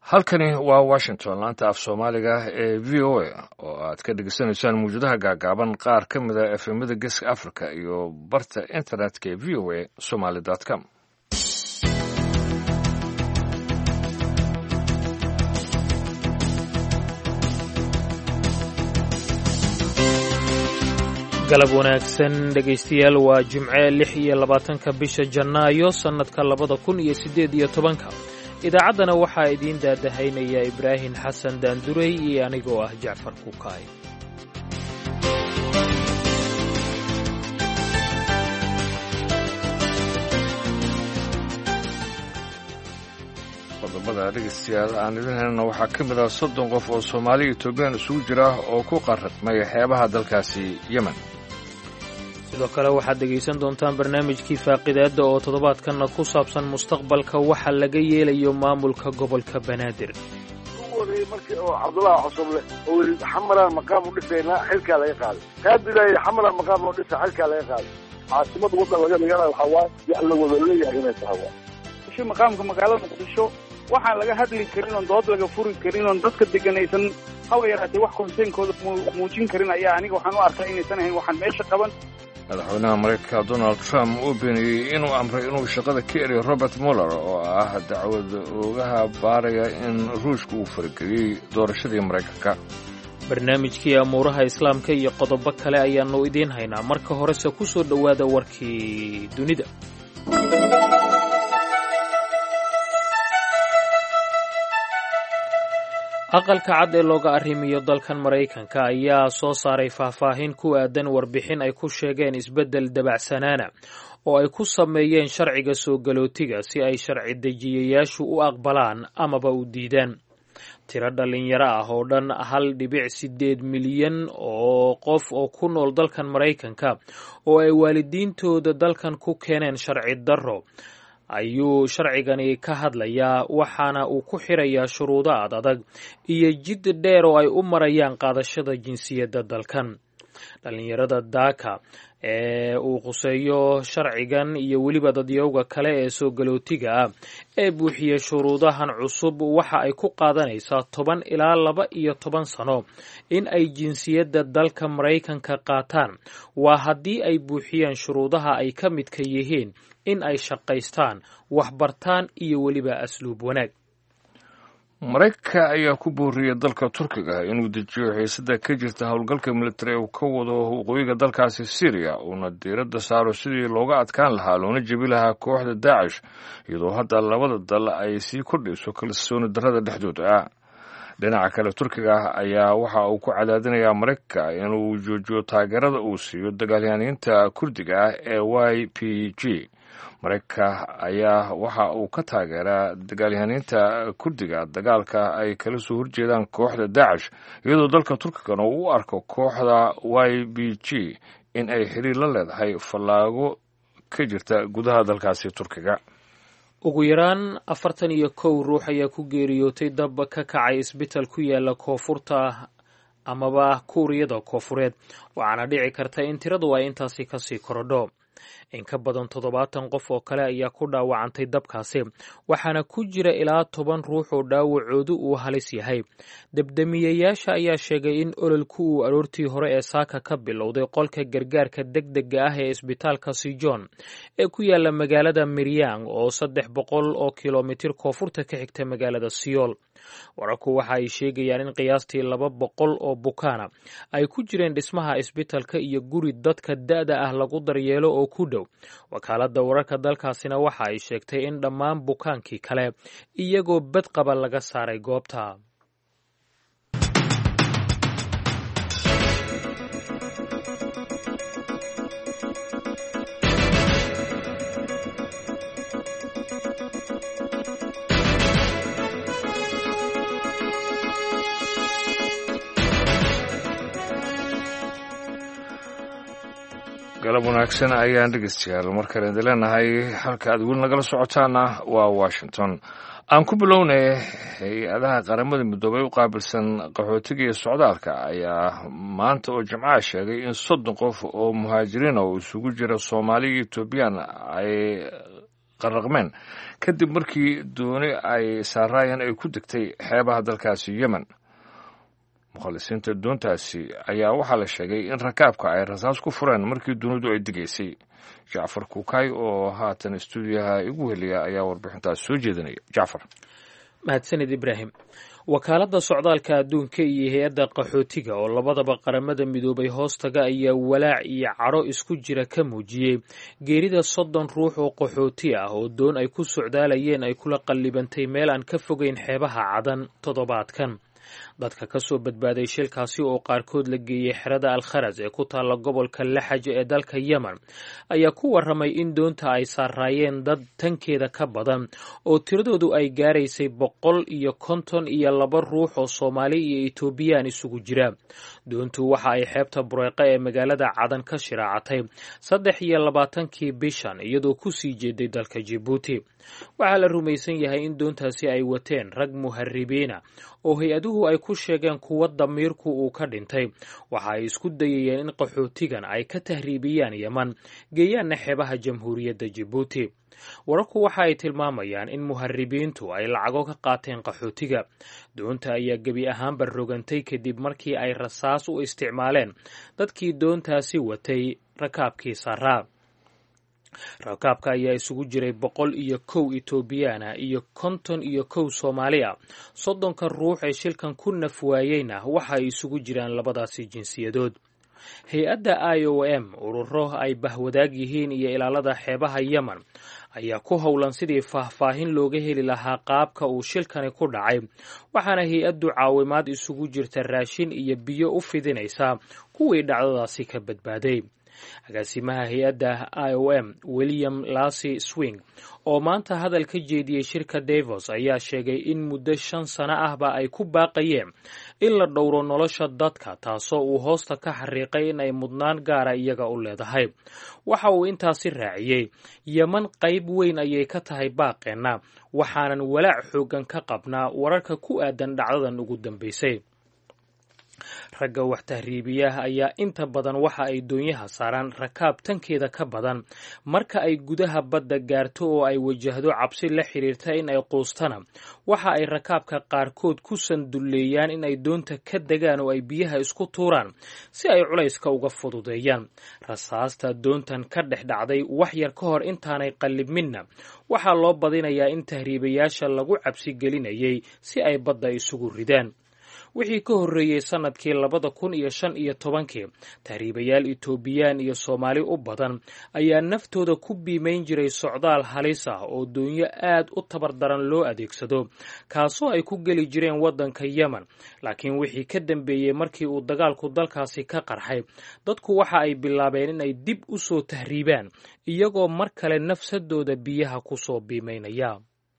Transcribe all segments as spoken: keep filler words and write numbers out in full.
halkani waa washington laanta af soomaaliga ee v o a oo aad ka dhegeysanaysaan mawjadaha gaagaaban qaar ka mida efemada geeska africa iyo barta internetka ee v o a somaly com galab wanaagsan dhegaystayaal waa jimce lix iyo labaatanka bisha janaayo sannadka labada kun iyo siddeed iyo tobanka idaacaddana waxaa idiin daadahaynaya ibraahim xasan daandurey iyo anigoo ah jacfar kukaay qodobada dhegaystayaal aan idin helna waxaa ka mid ah soddon qof oo soomaali etoobiyaan isugu jira oo ku qarraqmay xeebaha dalkaasi yemen sidoo kale waxaad dhegaysan doontaan barnaamijkii faaqidaadda oo toddobaadkanna ku saabsan mustaqbalka waxa laga yeelayo maamulka gobolka banaadir markii oo cabdullaahi cusuble oo weli xamalaan maqaam u dhisaynaa xilkaa laga qaaday qaadilaay xamalaan maqaam oo dhisa xilkaa laga qaaday caasimada waddan laga dhigana waxaa waaye wax la wada leeyahay inay tahay waa maqaamka magaalada muqdisho waxaan laga hadli karin oon dood laga furi karin oon dadka deganaysan haba yaraatee wax konseynkooda muujin karin ayaa aniga waxaan u arkaa inaysan ahayn waxaan meesha qaban madaxweynaha maraykanka donald trump uu beeniyey inuu amray inuu shaqada ka eriyo robert muller oo ah dacwad oogaha baaraya in ruushka uu farageliyey doorashadii maraykanka barnaamijkii amuuraha islaamka iyo qodobo kale ayaannu idiin haynaa marka horese ku soo dhowaada warkii dunida aqalka cad ee looga arrimiyo dalkan maraykanka ayaa soo saaray faahfaahin ku aadan warbixin ay ku sheegeen isbeddel dabacsanaana oo ay ku sameeyeen sharciga soo galootiga si ay sharci dejiyayaashu u aqbalaan amaba u diidaan tiro dhallinyaro ah oo dhan hal dhibic siddeed milyan oo qof oo ku nool dalkan maraykanka oo ay waalidiintooda dalkan ku keeneen sharci darro ayuu sharcigani ka hadlayaa waxaana uu ku xirayaa shuruudo ad adag iyo jid dheer oo ay u marayaan qaadashada jinsiyadda dalkan dhallinyarada daaka ee uu khuseeyo sharcigan iyo weliba dadyowga kale ee soo galootiga ah ee buuxiya shuruudahan cusub waxa ay ku qaadanaysaa toban ilaa laba iyo toban sano in ay jinsiyadda dalka maraykanka qaataan waa haddii ay buuxiyaan shuruudaha ay ka midka yihiin in ay shaqaystaan waxbartaan iyo weliba asluub wanaag maraykanka ayaa ku booriyey dalka turkiga inuu dejiyo xiisada ka jirta howlgalka militari uu ka wado waqooyiga dalkaasi syriya uuna diiradda saaro sidii looga adkaan lahaa loona jebi lahaa kooxda daacish iyadoo hadda labada dal ay sii kordhayso kalsooni darrada dhexdooda ah dhinaca kale turkiga ayaa waxa uu ku cadaadinayaa maraykanka inuu joojiyo taageerada uu siiyo dagaalyahaaniinta kurdiga ah ee y p g maraykanka ayaa waxa uu ka taageeraa dagaalyahaniinta kurdiga dagaalka ay kala soo horjeedaan kooxda daacish iyadoo dalka turkigana uu u arko kooxda y b g in ay xiriir la leedahay fallaago ka jirta gudaha dalkaasi turkiga ugu yaraan afartan iyo kow ruux ayaa ku geeriyootay dab ka kacay isbital ku yaala koonfurta amaba kuuriyada koofureed waxaana dhici karta in tiradu ay intaasi kasii korodho in ka badan toddobaatan qof oo kale ayaa ku dhaawacantay dabkaasi waxaana ku jira ilaa toban ruux oo dhaawacoodu uu halis yahay debdemiyayaasha ayaa sheegay in ololku uu aroortii hore ee saaka ka bilowday qolka gargaarka degdega ah ee isbitaalka sijon ee ku yaala magaalada miryang oo saddex boqol oo kilomitir koonfurta ka xigta magaalada siyool wararku waxa ay sheegayaan in qiyaastii laba boqol oo bukaana ay ku jireen dhismaha isbitalka iyo guri dadka da'da ah lagu daryeelo oo ku dhow wakaaladda wararka dalkaasina waxa ay sheegtay in dhammaan bukaankii kale iyagoo badqaba laga saaray goobta galab wanaagsan ayaan dhegeystayaal markale idin leenahay halka aad weli nagala socotaana waa washington aan ku bilownay hay-adaha qaramada midoobay u qaabilsan qaxootiga iyo socdaalka ayaa maanta oo jimcaha sheegay in soddon qof oo muhaajiriina oo isugu jira soomaali iyo etoobiyaan ay qarraqmeen kadib markii dooni ay saaraayeen ay ku degtay xeebaha dalkaasi yemen. mukhalisiinta doontaasi ayaa waxaa la sheegay in rakaabka ay rasaas ku fureen markii dunidu ay degaysay. jacfar kuukay oo haatan istuudiyaha igu heliya ayaa warbixintaas soo jeedinaya. jacfar. mahadsanid ibraahim. wakaaladda socdaalka adduunka iyo hay-adda qaxootiga oo labadaba qaramada midoobay hoostaga ayaa walaac iyo cadho isku jira ka muujiyey geerida soddon ruux oo qaxooti ah oo doon ay ku socdaalayeen ay kula qallibantay meel aan ka fogeyn xeebaha cadan toddobaadkan. dadka ka soo badbaaday shilkaasi oo qaarkood la geeyey xerada alkharas ee ku taalla gobolka laxaj ee dalka yemen ayaa ku warramay in doonta ay saaraayeen dad tankeeda ka badan oo tiradoodu ay gaaraysay boqol iyo konton iyo laba ruux oo soomaali iyo etoobiyaan isugu jira. doontu waxa ay xeebta bureeqa ee magaalada cadan ka shiraacatay saddex iyo labaatankii bishan iyadoo ku sii jeeday dalka jibuuti. waxaa la rumaysan yahay in doontaasi ay wateen rag muharibiina oo hay-aduhu ay ku sheegeen kuwa damiirku uu ka dhintay. waxa ay isku dayayeen in qaxootigan ay ka tahriibiyaan yeman geeyaanna xeebaha jamhuuriyadda jibuuti. wararku waxa ay tilmaamayaan in muharibiintu ay lacago ka qaateen qaxootiga. doonta ayaa gebi ahaanba rogantay kadib markii ay rasaas u isticmaaleen dadkii doontaasi watay rakaabkii saraa. rakaabka ayaa isugu jiray boqol iyo kow etoobiyaana iyo konton iyo kow soomaali ah. soddonka ruux ee shilkan ku naf waayeyna waxa ay isugu jiraan labadaasi jinsiyadood. hay-adda i o m ururo ay bahwadaag yihiin iyo ilaalada xeebaha yemen ayaa ku howlan sidii faahfaahin looga heli lahaa qaabka uu shilkani ku dhacay, waxaana hay-addu caawimaad isugu jirta raashin iyo biyo u fidinaysaa kuwii dhacdadaasi ka badbaaday. agaasimaha hay-adda i o m william lasy swing oo maanta hadal ka jeediyey shirka davos ayaa sheegay in muddo shan sano ahba ay ku baaqayeen in la dhowro nolosha dadka, taasoo uu hoosta ka xariiqay in ay mudnaan gaara iyaga u leedahay. waxa uu intaasi raaciyey yeman qayb weyn ayay ka tahay baaqeenna, waxaanan walaac xoogan ka qabnaa wararka ku aadan dhacdadan ugu dambaysay. ragga wax tahriibiyaha ayaa inta badan waxa ay doonyaha saaraan rakaab tankeeda ka badan marka ay gudaha badda gaarto oo ay wajahdo cabsi la xiriirta in ay quustana. waxa ay rakaabka qaarkood ku sandulleeyaan in ay doonta ka degaan oo ay biyaha isku tuuraan si ay culayska uga fududeeyaan. rasaasta doontan ka dhex dhacday wax yar ka hor intaanay qallibminna waxaa loo badinayaa in tahriibayaasha lagu cabsi gelinayay si ay badda isugu ridaan. wixii ka horreeyey sannadkii labada kun iyo shan iyo tobankii tahriibayaal etoobiyaan iyo soomaali u badan ayaa naftooda ku biimayn jiray socdaal halis ah oo doonyo aad u tabar daran loo adeegsado, kaasoo ay ku geli jireen waddanka yemen. laakiin wixii ka dambeeyey markii uu dagaalku dalkaasi ka qarxay, dadku waxa ay bilaabeen in ay dib u soo tahriibaan iyagoo mar kale nafsadooda biyaha ku soo biimaynaya.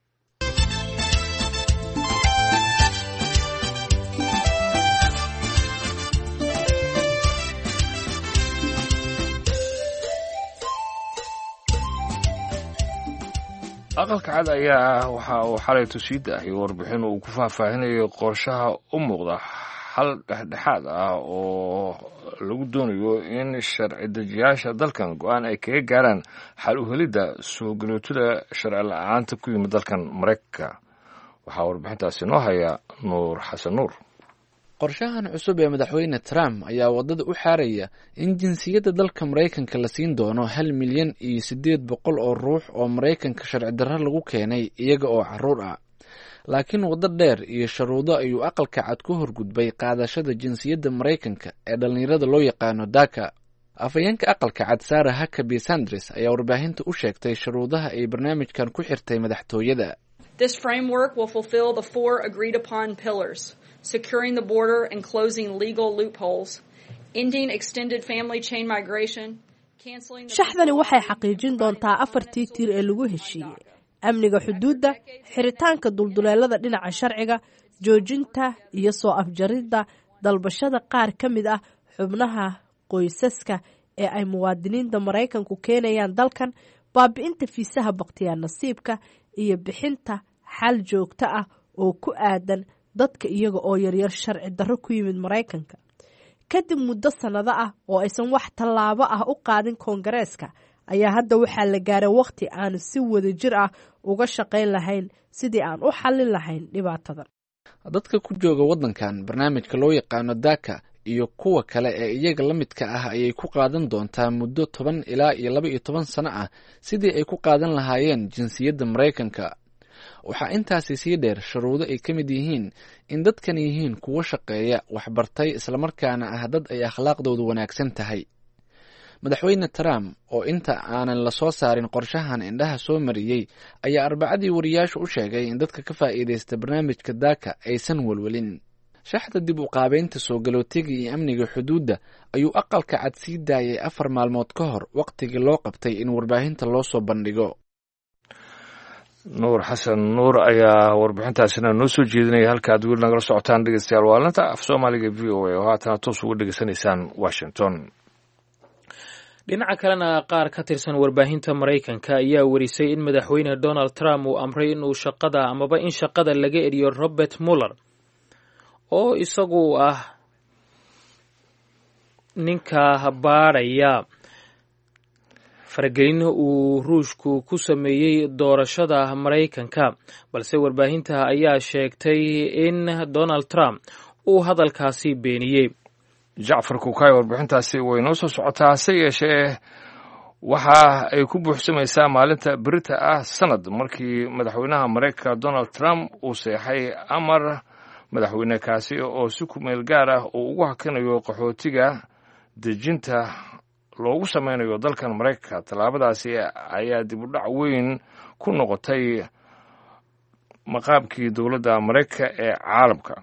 aqalka cad ayaa waxa uu xalay tusiida ahi warbixin uu ku faahfaahinayo qorshaha u muuqda xal dhexdhexaad ah oo lagu doonayo in sharci dejiyaasha dalkan go-aan ay kaga gaaraan xal u helidda soo galootada sharci la-aanta ku yimid dalkan maraykanka. waxaa warbixintaasi noo haya nuur xasan nuur. qorshahan cusub ee madaxweyne Trump ayaa wadada u xaaraya in jinsiyadda dalka Mareykanka la siin doono hal milyan iyo siddeed boqol oo ruux oo Mareykanka sharci darro lagu keenay iyaga oo carruur ah. laakiin waddo dheer iyo shuruudo ayuu aqalka cad ku horgudbay qaadashada jinsiyadda Mareykanka ee dhalinyarada loo yaqaano DACA. afayeenka aqalka cad Sarah Huckabee Sanders ayaa warbaahinta u sheegtay shuruudaha ay barnaamijkan ku xirtay madaxtooyada. This framework will fulfill the four agreed upon pillars: securing the border and closing legal loopholes, ending extended family chain migration, canceling the shaxdani waxay xaqiijin doontaa afartii tiir ee lagu heshiiyey: amniga xuduudda, xiritaanka dulduleelada dhinaca sharciga, joojinta iyo soo afjaridda dalbashada qaar ka mid ah xubnaha qoysaska ee ay muwaadiniinta Mareykanku keenayaan dalkan, baabi'inta fiisaha baqtiyaa nasiibka iyo bixinta xal joogto ah oo ku aadan dadka iyaga oo yaryar sharci darro ku yimid Mareykanka. kadib muddo sanado ah oo aysan wax tallaabo ah u qaadin Koongareeska ayaa hadda waxaa la gaaray wakhti aanu si wada jir ah uga shaqayn lahayn sidii aan u xallin lahayn dhibaatadan. dadka ku jooga waddankan barnaamijka loo yaqaano daaka iyo kuwa kale ee iyaga la midka ah ayay ku qaadan doontaa muddo toban ilaa iyo laba iyo toban sano ah sidii ay ku qaadan lahaayeen jinsiyadda maraykanka. waxaa intaasi sii dheer shuruudo ay ka mid yihiin in dadkan yihiin kuwo shaqeeya, waxbartay, islamarkaana ah dad ay akhlaaqdoodu wanaagsan tahay. madaxweyne trump oo inta aanan la soo saarin qorshahan indhaha soo mariyey ayaa arbacadii wariyaashu u sheegay in dadka ka faa'iidaysta barnaamijka daaka aysan welwelin. shaxda dib u qaabeynta soo galootiga iyo amniga xuduudda ayuu aqalka cad sii daayay afar maalmood ka hor waqtigii loo qabtay in warbaahinta loo soo bandhigo. nuur xasan nuur ayaa warbixintaasina noo soo jeedinaya. halka aad weli nagala socotaan dhegeystayaal waalinta af soomaaliga v o a oo haatana toos uga dhegeysanaysaan washington. dhinaca kalena qaar ka tirsan warbaahinta maraykanka ayaa warisay in madaxweyne donald trump uu amray inuu shaqada amaba in shaqada laga eriyo robert muller oo isagu ah ninka baadhaya faragelin uu ruushku ku sameeyey doorashada maraykanka, balse warbaahinta ayaa sheegtay in donald trump uu hadalkaasi beeniyey. jacfar kukaay warbixintaasi way noo soo socotaa, hase yeeshee waxa ay ku buuxsamaysaa maalinta berita ah sanad markii madaxweynaha maraykanka donald trump uu seexay amar madaxweyne kaasi oo si ku meel gaar ah uu ugu hakinayo qaxootiga dejinta loogu sameynayo dalkan maraykanka. tallaabadaasi ayaa dib u dhac weyn ku noqotay maqaamkii dowladda maraykanka ee caalamka.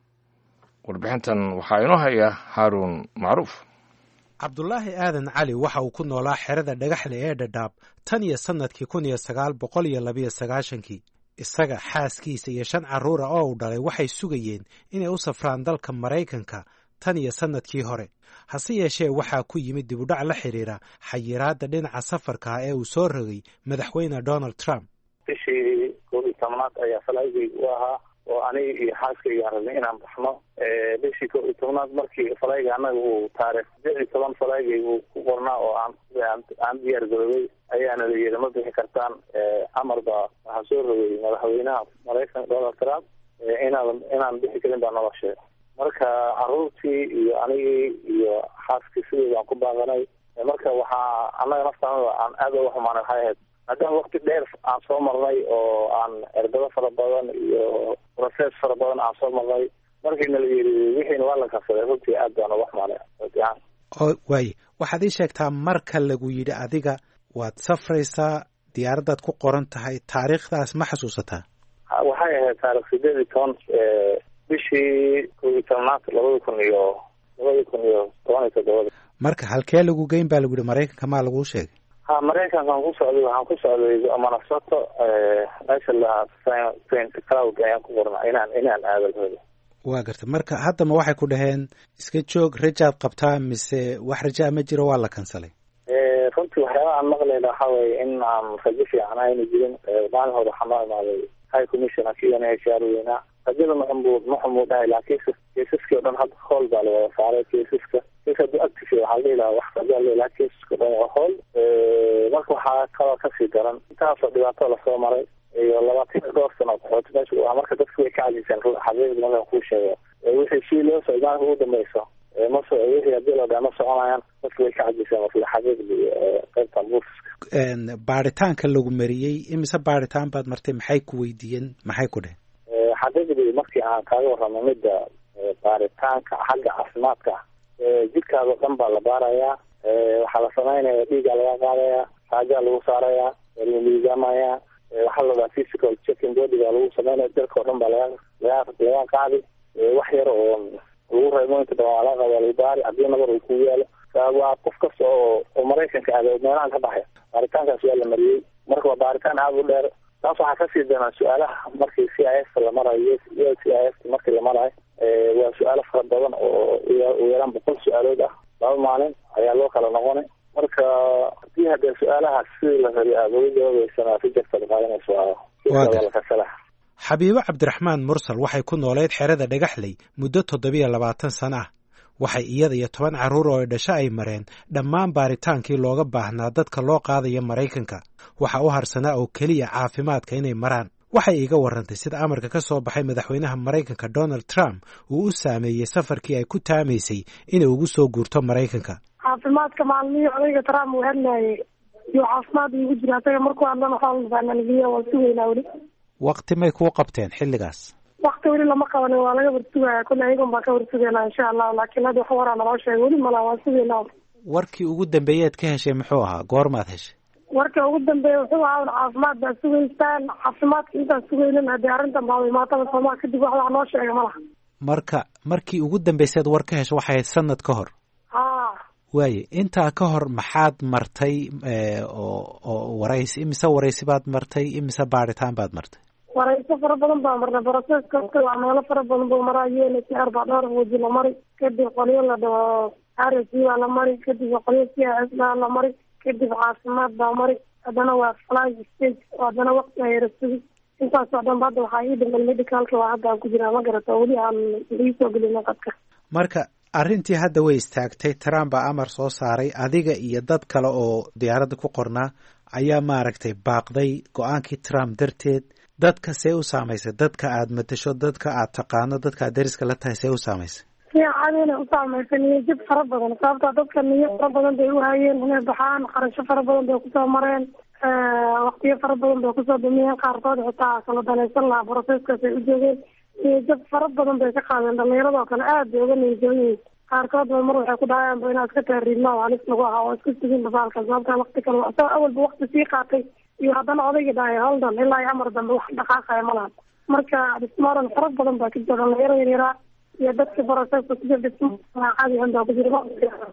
warbixintan waxaa inoo haya haaruun macruuf. cabdulaahi aadan cali waxa uu ku noolaa xerada dhagaxle ee dhadhaab tan iyo sannadkii kun iyo sagaal boqol iyo labiyo sagaashankii. isaga, xaaskiisa iyo shan carruura oo uu dhalay waxay sugayeen inay u safraan dalka maraykanka tan iyo sannadkii hore. hase yeeshee waxaa ku yimid dib u dhac la xidhiira xayiraadda dhinaca safarka ah ee uu soo rogay madaxweyne donald trump. bishii koob iyo tobnaad ayaa falaygayga u ahaa oo aniga iyo xaaskayga aan rabnay inaan baxno. bishii koob iyo tobnaad markii falayga annaga uu taariikh sideed iyo toban falaygayga uu ku qornaa oo aan aan diyaar garoobay ayaana la yidhi ma bixi kartaan. amar baa waxaa soo rogay madaxweynaha maraykanka donald trump inaan inaan bixi karin baa nala sheegay. marka carruurtii iyo anigii iyo xaaskii sidii baan ku baaqanay. marka waxaa annaga naftaanada aan aad uga xumaanay waxay ahayd maadaama waqti dheer aan soo marnay oo aan erbado fara badan iyo process fara badan aan soo marnay, markiina la yidhi wixiina waa la kabsaday. runtii aad baan uga xumaanay. oo waaye waxaad ii sheegtaa marka lagu yidhi adiga waad safraysaa diyaaraddaad ku qoran tahay, taariikhdaas ma xasuusataa? waxay ahayd taarikh sideed iyo toban bishii koob iyo tobnaad labada kun iyo labada kun iyo toban iyo toddobada. marka halkee lagu geyn baa lagu yihi maraykanka maa laguu sheegay? ha maraykankaan ku socday waxaan ku socday manasato meesha lahaa saint cloud ayaan ku qornaa inaan inaan aadalhooda. waa garta. marka haddama waxay ku dhaheen iska joog, rajaad qabtaa mise wax rajaa ma jiro waa la kansalay? runtii waxyaaba aan maqlayna waxaa weeye in aan rajo fiican ayna jirin. maalin hore waxaa noo imaaday high commissioner k n h r weynaa. rajada maxamuud maxamuud dhahay laakiin keisaskii o dhan hadda hool baa la wada saaray. keisaska kes hadduu active waxaa la dhihi lahaa wax rajaa le laha keisaska o dhan waa hool. marka waxaa kaloo kasii daran intaasoo dhibaato lasoo maray iyo labaatan iyo dhowr sano qaxooti meesha. marka dadku way ka cajiseen xaqiiqda markaan kuu sheego wixii si loo socday maalinka ugu dambeyso maso wixii haddii la dhaha ma soconayaan dadku way ka cajiseen marka xaqiiqdii qaybtan buufiska. baaritaanka lagu mariyey imise baaritaan baad martay? maxay ku weydiiyeen? maxay ku dheheen? xaqiiqdii markii aan kaaga warramay midda baaritaanka xagga caafimaadka jidhkaada o dhan baa la baarayaa. waxaa la samaynaya dhiigaa laga qaadayaa, raajaa lagu saarayaa, la miisaamayaa. waxaa la dhahaa physical checking body baa lagu samaynaya. dalka o dhan baa laga laga laga qaadi. wax yar oo lagu reebo inta badan waa laga qaada lagu baari haddii nabar uu kugu yaalo. waa qof kasta oo oo maraykanka aada meelahan ka baxay baaritaankaas waa la mariyey. marka waa baaritaan aada u dheer. taas waxaa kasii danaa su-aalaha markii c i f la marayo c i f markii la marayo waa su-aalo fara badan oo u yaraan boqol su-aalood ah. laba maalin ayaa loo kala noqonay. marka hadii haddee su-aalahaas sidii la rabi aada uga jawaabeysana rijarkada qaadanayso lakasala. xabiibo cabdiraxmaan mursal waxay ku nooleyd xerada dhagaxley muddo toddobiyo labaatan sano ah. waxay iyada iyo toban carruur oo dhasho ay mareen dhammaan baaritaankii looga baahnaa dadka loo qaadayo maraykanka waxa u harsanaa oo keliya caafimaadka inay maraan waxay iiga warrantay sida amarka ka soo baxay madaxweynaha maraykanka donald trump uu u saameeyey safarkii ay ku taamaysay inay ugu soo guurto maraykanka caafimaadka maalmihii odayga trump uu hadlaayay iyo caafimaad iigu jira asaga markuu hadlana xoolbaanaligiya waa sugaynaa weli waqti may kuu qabteen xilligaas wakti weli lama qabanin waa laga warsugaya kule ayagun baan ka warsugaynaa insha allah laakiin hadda wax waraa naloo sheegay weli malaa waan sugaynaa warkii ugu dambeeyeed ka heshay muxuu ahaa goormaad heshay warka ugu dambeeya wuxuu ahaa caafimaad baa sugaystaan caafimaadka intaan sugaynin haddii arrintan baa imaataba soomaa kadib wax wax noo sheega ma laha marka markii ugu dambayseed war ka hesho waxay ahayd sanad ka hor ha waaye intaa ka hor maxaad martay oo oo waraysi imise waraysi baad martay imise baaritaan baad martay warayso fara badan baa marnay broseska waa meelo fara badan buu maraa u n h r baa dhowr waji la mari kadib qolyo la dhaho r s baa la mari kadib qolyo c s baa la mari kadib caafimaad baa mari haddana waa fly stage haddana waqti ayara sugi intaasoo dhanba hadda waxaa ii dhiman medicalka waa hadda aan ku jiraa ma garata weli aan iisoo gelina qadka marka arrintii hadda way istaagtay trump baa amar soo saaray adiga iyo dad kale oo diyaaradda ku qornaa ayaa maaragtay baaqday go-aankii trump darteed dadka see u saamaysay dadka aad matasho dadka aad taqaano dadka aad dariska la tahay see u saamaysay si caadina u saamaysay niyajab fara badan sababtaa dadka niyo fara badan bay u hayeen inay baxaan qarasho fara badan bay kusoo mareen waqtiyo fara badan bay kusoo dumiyeen qaarkood xitaa kala danaysan lahaa broseskaas ay u joogeen niyajab fara badan bay ka qaadeen dhalinyaradoo kale aad bay uga niyajaban yihiin qaarkood ba mar waxay ku dhahayaan ba inaad iska taariidna oo halis lagu ahaa oo iska sugin basaalka sababtaa waqti kale asagoo awalba waqti sii qaatay iyo haddana odayga dhahay holdan ilaa iyo amar dambe wax dhaqaaqaya ma lahan marka dhismaaran fara badan baa ka jira dhalinyaro yaryaraa iyo dadka broseska sida dhismacaadihan baa ku jira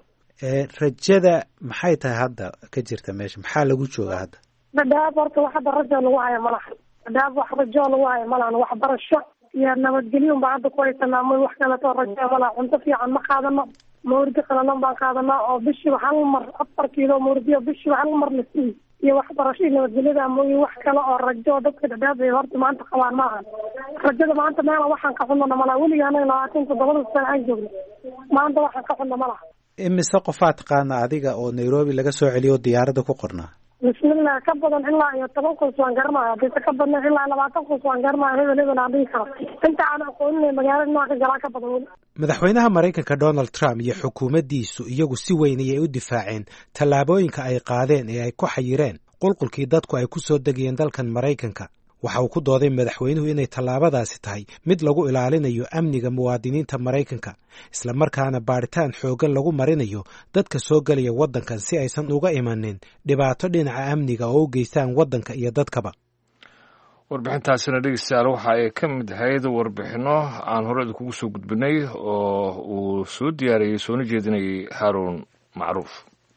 rajada maxay tahay hadda ka jirta meesha maxaa lagu joogaa hadda dhadhaab horta wax hadda rajo lagu haya ma lahan dhadhaab wax rajo lagu haya ma lahan waxbarasho iyo nabadgelyon baa hadda ku haysanaa may wax kaleto rajo ma laha cunto fiican ma qaadano mawridi qalalan baan qaadanaa oo bishiiba hal mar afar kiilo mawridiyo bishiiba hal mar la sugi iyo waxbarasho iyo nabadgelyada mooye wax kale oo rajo dadka dhadhaab ay horta maanta qabaan maaha rajada maanta meela waxaan ka xunana malaha weliga anaga labaatan toddobada sano aan joogno maanta waxaan ka xunna malaha imise qofaa taqaana adiga oo nairobi laga soo celiyo diyaaradda ku qornaa bismillah ka badan ilaa iyo toban qos waan garanaya hadise ka badna ilaa labaatan qos waan garanaya hebel hebel aan dhihi karo inta aan aqooninay magaalada nooca ka galaa ka badan weli madaxweynaha maraykanka donald trump iyo xukuumaddiisu iyagu si weyn ayay u difaaceen tallaabooyinka ay qaadeen ee ay ku xayireen qulqulkii dadku ay ku soo degayeen dalkan maraykanka waxa uu ku dooday madaxweynuhu inay tallaabadaasi tahay mid lagu ilaalinayo amniga muwaadiniinta maraykanka isla markaana baadhitaan xooggan lagu marinayo dadka soo gelaya waddankan si aysan uga imanin dhibaato dhinaca amniga oo u geystaan waddanka iyo dadkaba warbixintaasina dhegeystayaal waxa ay ka mid ahayd warbixinno aan hore idinkugu soo gudbinay oo uu soo diyaariyey soona jeedinayay haaruun macruuf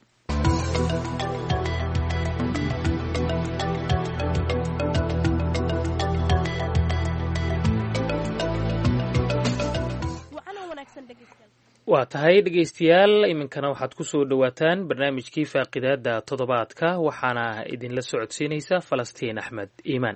waa tahay dhegaystayaal iminkana waxaad ku soo dhowaataan barnaamijkii faaqidaada toddobaadka waxaana idinla socodsiinaysa falastiin axmed iimaan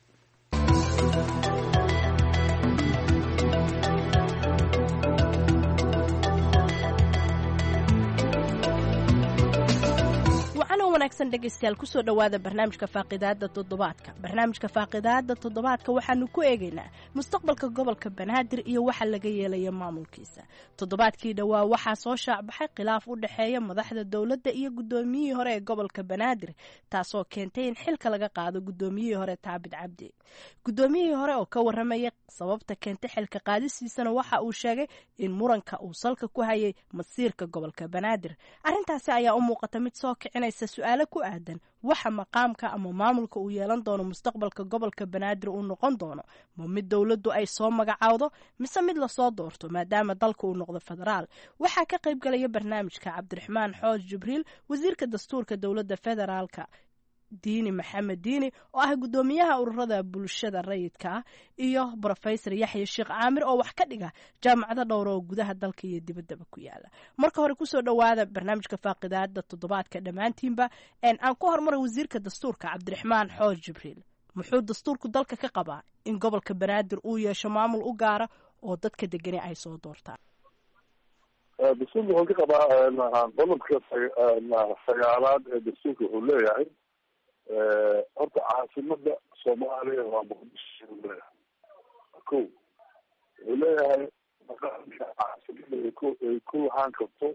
wanaagsan dhegaystayaal kusoo dhowaada barnaamijka faaqidaada toddobaadka barnaamijka faaqidaada toddobaadka waxaanu ku eegaynaa mustaqbalka gobolka banaadir iyo waxa laga yeelaya maamulkiisa toddobaadkii dhowaa waxaa soo shaacbaxay khilaaf u dhexeeya madaxda dowladda iyo guddoomiyihii hore ee gobolka banaadir taasoo keentay in xilka laga qaado guddoomiyihii hore taabid cabdi guddoomiyihii hore oo ka waramaya sababta keentay xilka qaadisiisana waxa uu sheegay in muranka uu salka ku hayay masiirka gobolka banaadir arrintaasi ayaa u muuqata mid soo kicinaysa su-aalo ku aadan waxa maqaamka ama maamulka uu yeelan doono mustaqbalka gobolka banaadir uu noqon doono ma mid dowladdu ay soo magacaawdo mise mid lasoo doorto maadaama dalka uu noqdo federaal waxaa ka qayb galaya barnaamijka cabdiraxmaan xooj jibriil wasiirka dastuurka dowladda federaalka diini maxamed diini oo ah guddoomiyaha ururada bulshada rayidka ah iyo brofesor yaxya sheekh caamir oo wax ka dhiga jaamacado dhowr oo gudaha dalka iyo dibaddaba ku yaala marka hore kusoo dhowaada barnaamijka faaqidaada toddobaadka dhammaantiinba aan ku hormaray wasiirka dastuurka cabdiraxmaan xooj jibriil muxuu dastuurku dalka ka qabaa in gobolka banaadir uu yeesho maamul u gaara oo dadka degani ay soo doortaan dastuurka wuxuu ka qabaa qodobka sagaalaad ee dastuurka wuxuu leeyahay horta caasimada soomaaliya waa muqdisho leeyahay ko wuxuu leeyahay maqaamka caasimada ay ku ay ku lahaan karto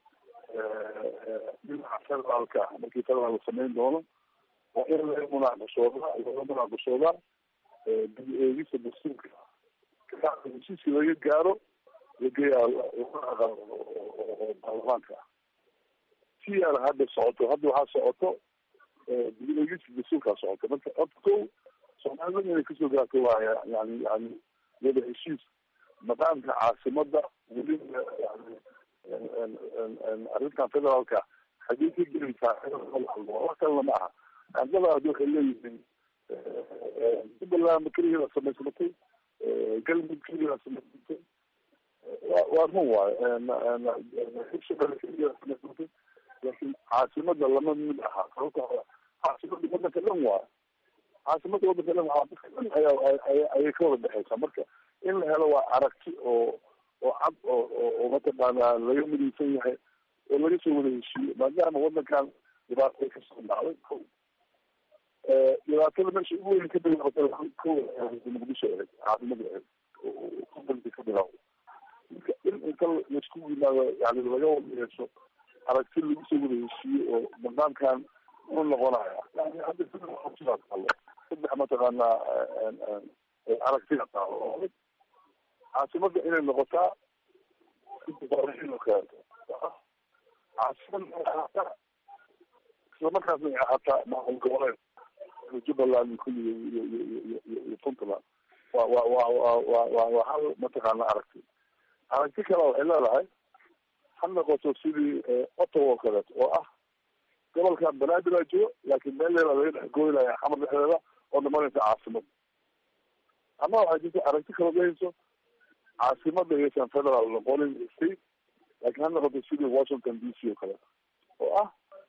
dhinaca federaalka markii federaal la samayn doono waa in laga munaaqashoodaa laga munaaqashoodaa dib eegista dastuurka heshiiska laga gaaro lageeyaa oo baarlamaanka ah si aan hadda socoto hadda waxaa socoto dib eegista dastuurkaa socoto marka horta ko soomaalida inay kasoo gaarto waaya yani yani wada heshiis maqaamka caasimada weliba yani arrintan federaalka xagee ka gelaysaa wax kalena ma aha andada hadda waxay leeyihiin jubbaland keligeeda samaysmatay galmud keligeeda samaysmatay wa waa run waayo hirshabelle keligeeda samaysmatay laakin caasimada lama mid aha sababta caasimada wadanka dhan waayo caasimada wadanka dhan waa dadka dhan ayaa ayay ka wada dhexeysaa marka in la helo waa aragti oo oo cad oo oo mataqaana laga midaysan yahay oo laga soo wada heshiiyo maadaama wadankan dhibaato kasoo dhacday ko dhibaatada meesha ugu weyn ka bilaabatay ko muqdisho ahayd caasimada ahayd oo ka bilaawday marka in inta laisku yimaado yani laga wada yeesho aragti lagu soo wada heshiiyo oo maqaamkan u noqonaya yani hadda sidaa taalo saddex mataqaana aragtida taalo caasimada inay noqotaa keento caasimada ahaataa isla markaasna ay ahaataa maamul goboleed jubbaland kulliga iyo iyo iyo iyo puntland wa wa wa wa wa wa waa hal mataqaana aragti aragti kale waxay leedahay ha noqoto sidii ottawa oo kaleeto oo ah gobolkan banaadir aa jiro laakiin meel leela laga dhex gooynaya xamar dhexdeeda oo dhamanaysa caasimada ama waxay jirta aragti kala gahayso caasimada iyaysan federal noqonin state laakiin ha noqoto sidii washington d c oo kaleeto oo ah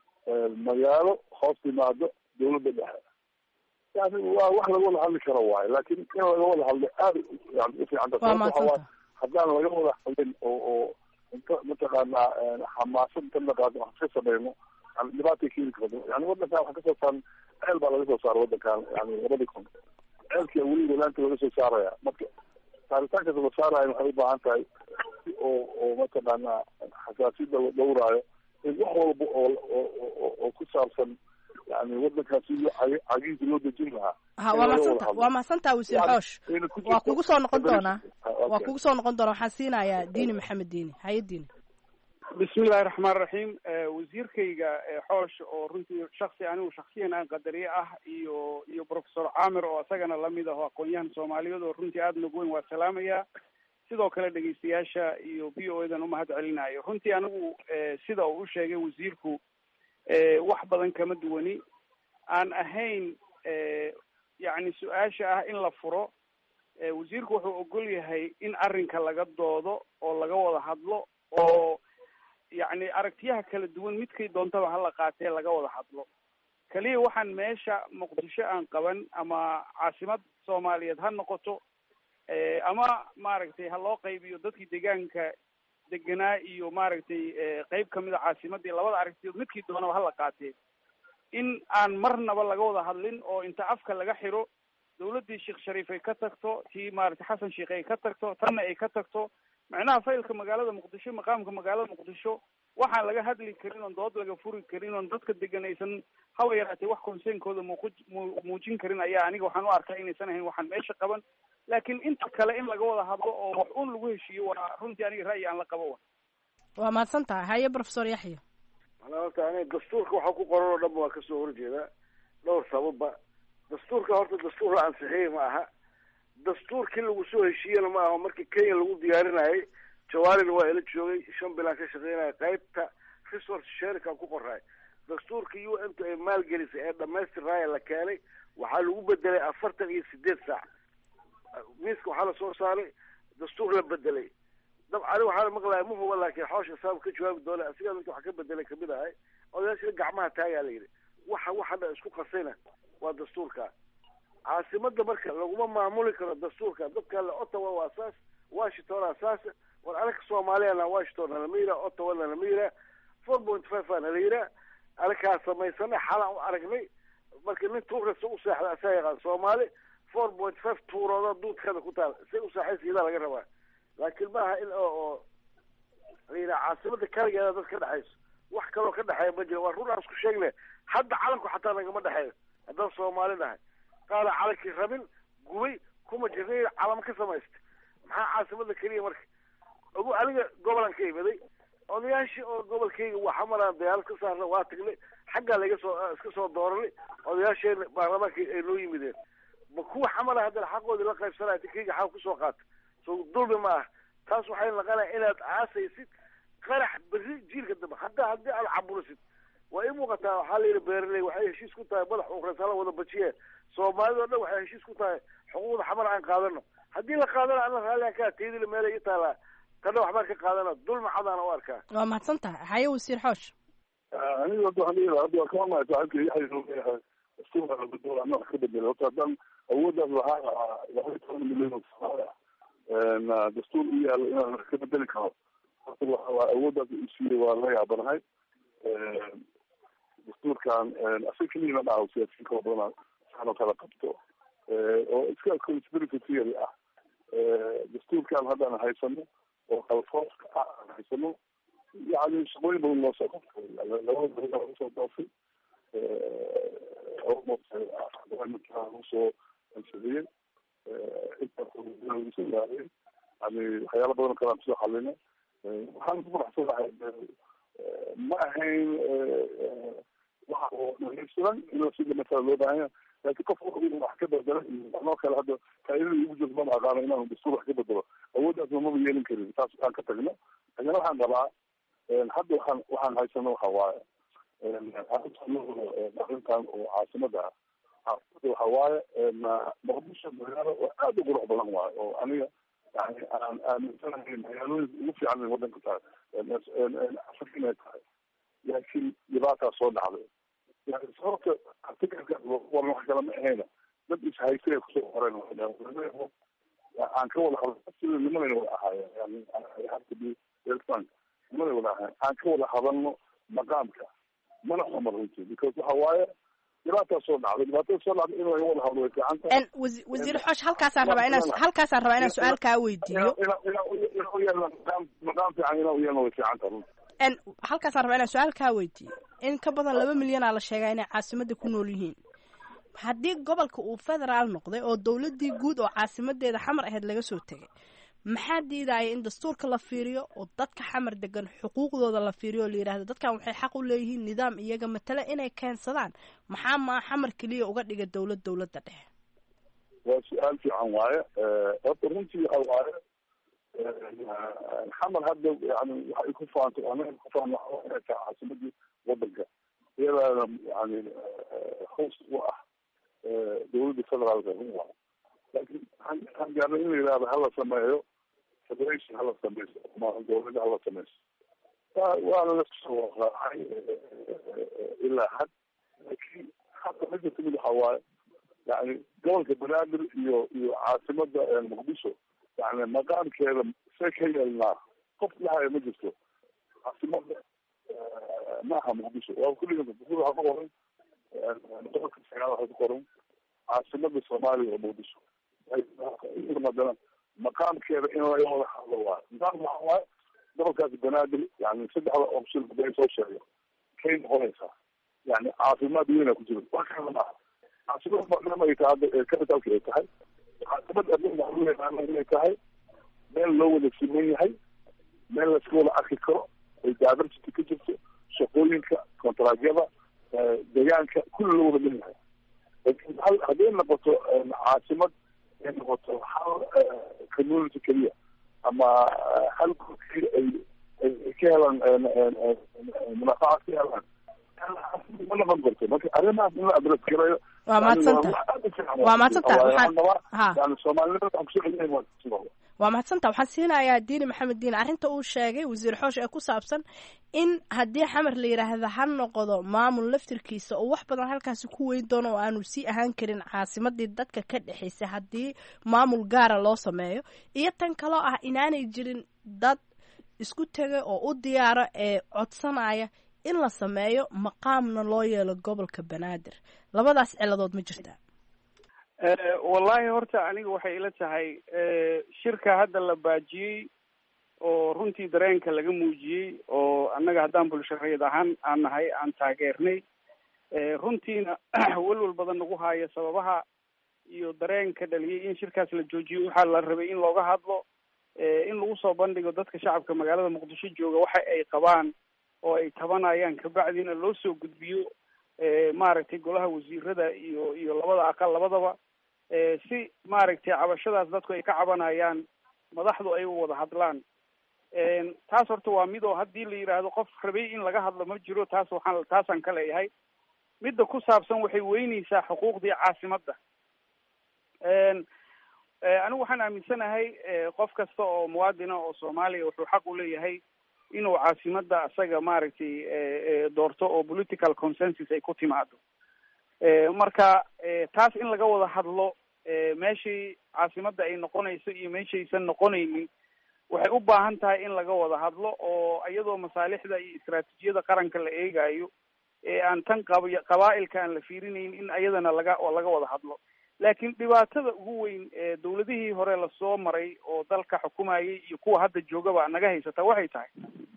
magaalo hoos timaado dawladda dhexe yani waa wax laga wada hadli karo waayo laakin in laga wada hadlo aada yani ufiicanta sababta haddaan laga wada hadlin oo oo inta mataqaana xamaasad inta naqaado wax ka sameyno yani dhibaatay keeni karto yani wadankan waxa kasoo saaran ceel baa laga soo saaray wadankan yani labadii kun ceelkia weli walaanta laga soo saaraya marka saaritaankaas la saarayo waxay ubaahan tahay si oo oo mataqaana xasaasiyada la dhowraayo in wax walba oo oo oo ku saabsan yani wadankaasi cagihiisa loo dejin lahaa ha waa mahadsanta waa mahadsantaa wasiir xoosh waa kugu soo noqon doonaa waa kugu soo noqon doonaa waxaan siinayaa diini maxamed diini haye diini bismillahi raxmaan raxiim wasiirkayga xoosh oo runtii shaksi anigu shaksiyan aan qadariye ah iyo iyo professor camir oo isagana lamid ah oo aqoon-yahan soomaaliyeed oo runtii aada nagu weyn waa salaamaya sidoo kale dhegeystayaasha iyo b o edan umahad celinayo runtii anigu sida uu u sheegay wasiirku wax badan kama duwani aan ahayn yacni su-aasha ah in la furo wasiirku wuxuu ogol yahay in arrinka laga doodo oo laga wada hadlo oo yacni aragtiyaha kala duwan midkay doontaba hala qaatee laga wada hadlo kaliya waxaan meesha muqdisho aan qaban ama caasimad soomaaliyeed ha noqoto ama maaragtay ha loo qaybiyo dadkii deegaanka deganaa iyo maaragtay qeyb kamid a caasimadii labada aragtiyood midkii doonaba hala qaatee in aan marnaba laga wada hadlin oo inta afka laga xiro dawladdii sheekh shariif ay ka tagto tii maaragtay xasan sheekh ay ka tagto tanna ay ka tagto macnaha faylka magaalada muqdisho maqaamka magaalada muqdisho waxaan laga hadli karin oon dood laga furi karin oon dadka degan aysan haba yaraatee wax conseynkooda muuqu muujin karin ayaa aniga waxaan u arkaa inaysan ahayn waxaan meesha qaban laakiin inta kale in laga wada hadlo oo wax un lagu heshiiyo waa runtii aniga ra'yi aan la qabo wa waa mahadsan tahay haye professor yaxya manaa horta aniga dastuurka waxa ku qoran oo dhan waa kasoo horjeeda dhowr sababba dastuurka horta dastuur la ansixiyey ma aha dastuurkii lagu soo heshiiyena ma aha markii kenya lagu diyaarinayay jawaarina waa ila joogay shan bilaan ka shaqeynaya qaybta resource sharika ku qoraay dastuurka u n t ay maalgelisay ee dhamaystirraaya la keenay waxaa lagu bedelay afartan iyo sideed saac miiska waxaa lasoo saaray dastuur la bedelay dabcani waxaa la maqlaya ma huba laakiin xoosha saab ka jawaabi doona asigaa minta wax ka bedelay kamid ahay odayaashina gacmaha taagaa la yidhi waxa waxana isku qasayna waa dastuurka caasimada marka laguma maamuli karo dastuurka dadka le ottawa waa saas washington aa saas war anaga soomaaliyana washington nalama yiraa ottawa nalama yiraa four point five aa nala yiraa anakaa samaysanay xalaan u aragnay marka nin tuurasa u seexda asaa yaqaan soomaali four point five tuurooda duudkeeda ku taal say u saaxaysiidaa laga rabaa laakiin maaha in oo oo la yiraa caasimada kaligeeda dad ka dhexayso wax kaloo ka dhexeeya ma jiro waa run aan isku sheegne hadda calanku xataa nagama dhexeeyo haddaan soomaali nahay qaada calankii rabin gubay kuma jirnay calamo ka samaysta maxaa caasimada keliya marka ogu aniga gobolan ka imaday odayaashii oo gobolkayga waxa maraan dayaalad ka saarna waa tagnay xaggaa laga soo iska soo dooranay odayaasheena baarlamaanka ay noo yimideen ma kuwa xamala haddana xaqoodii la qaybsanaya tikayga xaq kusoo qaata so dulmi ma ah taas waxay naqanaya inaad aasaysid qarax berri jiilka dambe hadda haddii aad caburisid waa ii muuqataa waxaa la yidhi beeraley waxay heshiis ku tahay madax uqreys hala wada bajiye soomaalida o dhan waxay heshiis ku tahay xuquuqda xamala aan qaadano haddii la qaadana ana raalli aan ka teedila meela ii taalaa kana waxbaan ka qaadana dulma cadaan u arkaa waa mahadsan tahay haye wasiir xoosh aniga hadda waxaan leeyahay hadda waa kama mahad saaxiibka yaxay noo leeyahay dastuurka la bedelo ama wax ka bedelo horta haddaan awooddaas lahaa laba iyo toban milyan oo soomaali ah dastuur u yaalo inaan wax ka bedeli karo horta waa awooddaas u siiyey waa la yaabanahay dastuurkan asaga keliya ma dhaha siyaasiyiin kala badan saanoo kala qabto oo iska conspiracy theory ah dastuurkan haddaan haysano oo kalfooska ah aan haysano yani shaqooyin badan loo soo qabtay labada dariiqa lagu soo doofay lagu soo ansadiyey intaas soo gaareen yani waxyaala badan oo kale aan kusoo xalinay waxaan ku faraxsanahay ma ahayn waxa oo dhamaystiran in sida matala loo baahanya laakiin qof wax ka bedela anoo kale hadda faaidada igu jirta mama aqaano inaan dastuur wax ka bedelo awooddaasna maba yeelin karin taas aan ka tagno laakiin waxaan qabaa hadda waxaan waxaan haysano waxa waaye arrintan oo caasimada ah caasimada waxa waaye muqdisho magaalo oo aada u qurux badan waayo oo aniga yani aan aaminsanahay magaalooyinka ugu fiican in wadanka tahay afrika inay tahay laakiin dhibaataa soo dhacday yani sababta artikalka waran wax kale ma ahayna dad ishaysay kusoo qoreen aan ka wada hadlo sida nimanayna wada ahaayeen yani habkadi elfank nimanay wada ahaayeen aan ka wada hadalno maqaamka mana xumar runtii because waxa waaye dhibaataa soo dhacday dhibaatada soo dhacday in laga wada hadlo way fiican tahay wasiir xoosh halkaasaan rabaa inaan halkaasaan rabaa inaan su-aal kaa weydiiyo maqaam fiican inaa uyeelno way fiican tahay runtii halkaasaan rabaa inaan su-aal kaa weydiiyo in ka badan laba milyanaa la sheegaa inay caasimada ku nool yihiin haddii gobolka uu federaal noqday oo dawladii guud oo caasimadeeda xamar ahayd laga soo tegay maxaa diidaya in dastuurka la fiiriyo oo dadka xamar degan xuquuqdooda la fiiriyo oo la yidhahdo dadkan waxay xaq u leeyihiin nidaam iyaga matale inay keensadaan maxaa maa xamar keliya uga dhiga dawlad dawladda dhexe waa su-aal fiican waaye horta runtii waxa waaye xamar hadda yani waxay ku faanto anaga ku faan inay tahay caasimadii wadanka iyadaana yani hoos u ah dawladda federaalka waa laakiin waxaan gaarnay in la yidhahdo hala sameeyo federation hala sameyso ama dawladda hala sameyso waana lasoo raacay ilaa had laakiin hadda mida timid waxa waaye yani gobolka banaadir iyo iyo caasimada muqdisho yani maqaamkeeda see ka yeelnaa qof lahaya ma jirto caasimada maaha muqdisho waa kulliga muqdisho waxaa ku qoran gobolka sagaal waxaa ku qoran caasimada soomaaliya oo muqdisho madana maqaamkeeda in laga wada hadlo waayo maqaam waxa waaye gobolkaasi banaadir yani saddexda option haday soo sheego kay noqonaysaa yani caafimaad weyna ku jiro wax kala maaha caasimada maadaama ay tahay hadda capitalka ay tahay caasimad adduunka inay tahay meel loo wada siman yahay meel laska wada arki karo ay diversity ka jirto shaqooyinka kontraagyada deegaanka kulli loo wada min yahay lakin hadday noqoto caasimad ay noqoto hal community keliya ama hal keliya ay ay ka helaan munaafacaad ka helaan ma noqon karto marka arrimahaas in la adres garayo waa maadsantahay waa maadsantahay yani soomaalinimada waxaan kusoo celinayn waa waa mahadsantaa. waxaan siinayaa diini maxamed diin arrinta uu sheegay wasiir xoosh ee ku saabsan in haddii xamar la yidhaahda ha noqdo maamul laftirkiisa oo wax badan halkaasi ku weyn doono oo aanu sii ahaan karin caasimadii dadka ka dhexaysay haddii maamul gaara loo sameeyo, iyo tan kaloo ah inaanay jirin dad isku tegay oo u diyaara ee codsanaya in la sameeyo maqaamna loo yeelo gobolka banaadir. labadaas ciladood ma jirtaa? wallahi horta aniga waxay ila tahay shirka hadda la baajiyey oo runtii dareenka laga muujiyey oo annaga haddaan bulshareed ahaan aan nahay aan taageernay, runtiina welwel badan nagu haayo sababaha iyo dareenka dhaliyay in shirkaas la joojiyo. waxaa la rabay in looga hadlo, in lagu soo bandhigo dadka shacabka magaalada muqdisho jooga waxa ay qabaan oo ay tabanayaan, kabacdina loo soo gudbiyo maaragtay golaha wasiirada iyo iyo labada aqal labadaba, si maaragtay cabashadaas dadku ay ka cabanayaan madaxdu ay u wada hadlaan. taas horta waa mid oo haddii la yidhaahdo qof rabay in laga hadlo ma jiro, taas waxaan taasaan ka leeyahay. midda ku saabsan waxay weyneysaa xuquuqdii caasimadda. anigu waxaan aaminsanahay qof kasta oo muwaadina oo soomaaliya wuxuu xaq u leeyahay inuu caasimadda asaga maaragtay doorto oo political consensus ay ku timaado. marka taas in laga wada hadlo meeshii caasimadda ay noqonayso iyo meeshaysan noqonaynin waxay u baahan tahay in laga wada hadlo, oo iyadoo masaalixda iyo istaraatiijiyada qaranka la eegayo ee aan tan qab qabaa'ilka aan la fiirinayn in ayadana laga laga wada hadlo. laakiin dhibaatada ugu weyn ee dawladihii hore lasoo maray oo dalka xukumayay iyo kuwa hadda joogaba naga haysata waxay tahay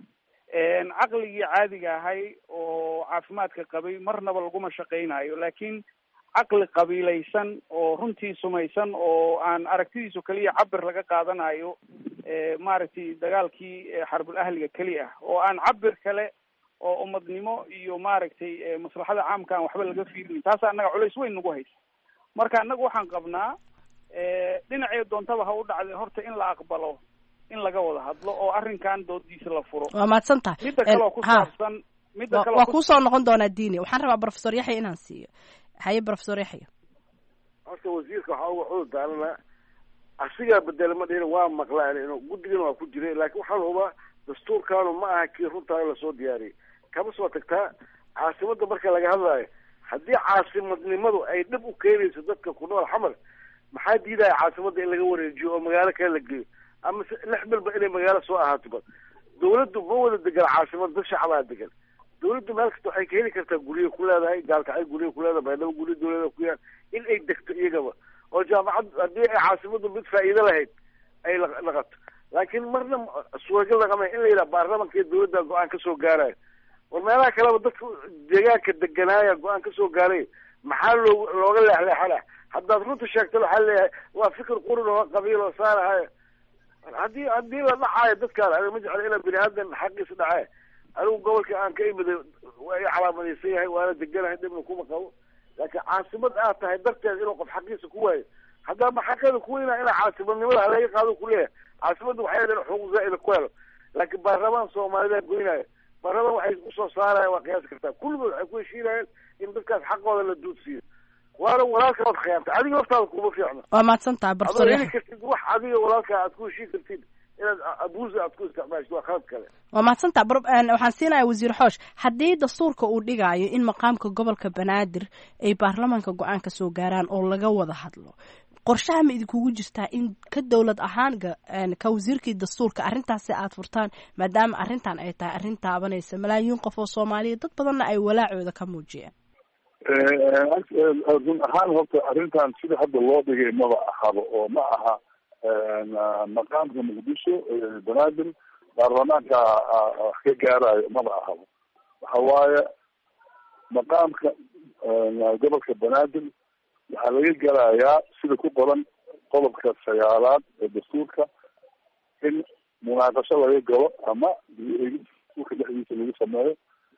caqligii caadiga ahay oo caafimaadka qabay marnaba laguma shaqaynayo, laakiin caqli qabiilaysan oo runtii sumaysan oo aan aragtidiisu keliya cabir laga qaadanayo maaragtay dagaalkii xarbul ahliga keli ah, oo aan cabir kale oo umadnimo iyo maaragtay maslaxada caamka aan waxba laga fiirinin. taas annaga culays weyn nagu haysa. marka annaga waxaan qabnaa dhinacii doontaba ha u dhacday horta in la aqbalo in laga wada hadlo oo arrinkan doodiisa la furo. waa mahadsan tahay. midda kaleo ku saabsan midda kale waa kusoo noqon doonaa diini. waxaan rabaa professor yaxya inaan siiyo. haye professor yaxya. horta wasiirka waxaa uga cudur daarana asigaa bedela ma dhihin, waa maqlaan inuu guddigana waa ku jiray, laakiin waxaan hubaa dastuurkaanu ma aha kii runtaa lasoo diyaariyey. kama soo tagtaa caasimadda marka laga hadlaayo, haddii caasimadnimadu ay dhib u keenayso dadka ku nool xamar, maxaa diidaya caasimadda in laga wareejiyo oo magaalo kale la geeyo, ama lix bilba inay magaalo soo ahaatoba. dawladdu ma wada degan caasimad, dad shacabaa degan. dawladdu meel kasta waxay ka heli kartaa guryo ku leedahay, gaalkacay guryo ku leedahay, baydhabo guryo dawlada ku yaal, in ay degto iyagaba oo jaamacad haddii ay caasimaddu mid faa'iido lahayd ay laqato. laakiin marna suuragal laqama in la yidhaha baarlamanka iyo dawladda go-aan kasoo gaarayo. war meelaha kaleba dadka deegaanka deganaaya go-aan kasoo gaaray, maxaa loo looga leexleexana? haddaad runta sheegto waxaa leeyahay waa fikir qurun oo qabiil oo saarahay. haddii haddii la dhacaayo dadkaan aniga ma jeclo inaa bini aadan xaqiisa dhacay. anigu gobolka aan ka imiday waa i calaamadaysan yahay, waana deganahay, dhibna kuma qabo. laakiin caasimad aad tahay darteed inuu qof xaqiisa ku waayo, haddaa ma xaqeeda kuweynaa inaa caasimadnimada halaga qaado kuleeyahay. caasimadda waxay leedahay xuquuq zaa'ida ku helo, laakiin baarlamaan soomaalida goynaayo. baarlamaan waxay usoo saaraya waa qiyaasi kartaa. kulligood waxay ku heshiinayeen in dadkaas xaqooda la duudsiiyo. waana walaalka waad khiyaamtay, adiga hortaada kuma fiicno. waa mahadsan tahay professor. adoo heli kartid wax adiga walaalka aad ku heshiin kartid inaad abuusa aad ku isticmaashid waa khalad kale. waa mahadsan tahay. waxaan siinaya wasiir xoosh, haddii dastuurka uu dhigayo in maqaamka gobolka banaadir ay baarlamaanka go-aan ka soo gaaraan oo laga wada hadlo, qorshaha ma idinkugu jirtaa in ka dawlad ahaan ka wasiirkii dastuurka arrintaasi aad furtaan, maadaama arrintan ay tahay arrin taabanaysa malaayiin qof oo soomaaliya, dad badanna ay walaacooda ka muujiyeen? run ahaan horta arrintan sida hadda loo dhigay maba ahaba oo ma aha maqaamka muqdisho banaadir baarlamaanka wax ka gaarayo maba ahaba. waxa waaye maqaamka gobolka banaadir waxaa laga galayaa sida ku qoran qodobka sagaalaad ee dastuurka in munaaqasho laga galo ama dastuurka dhexdiisa lagu sameeyo.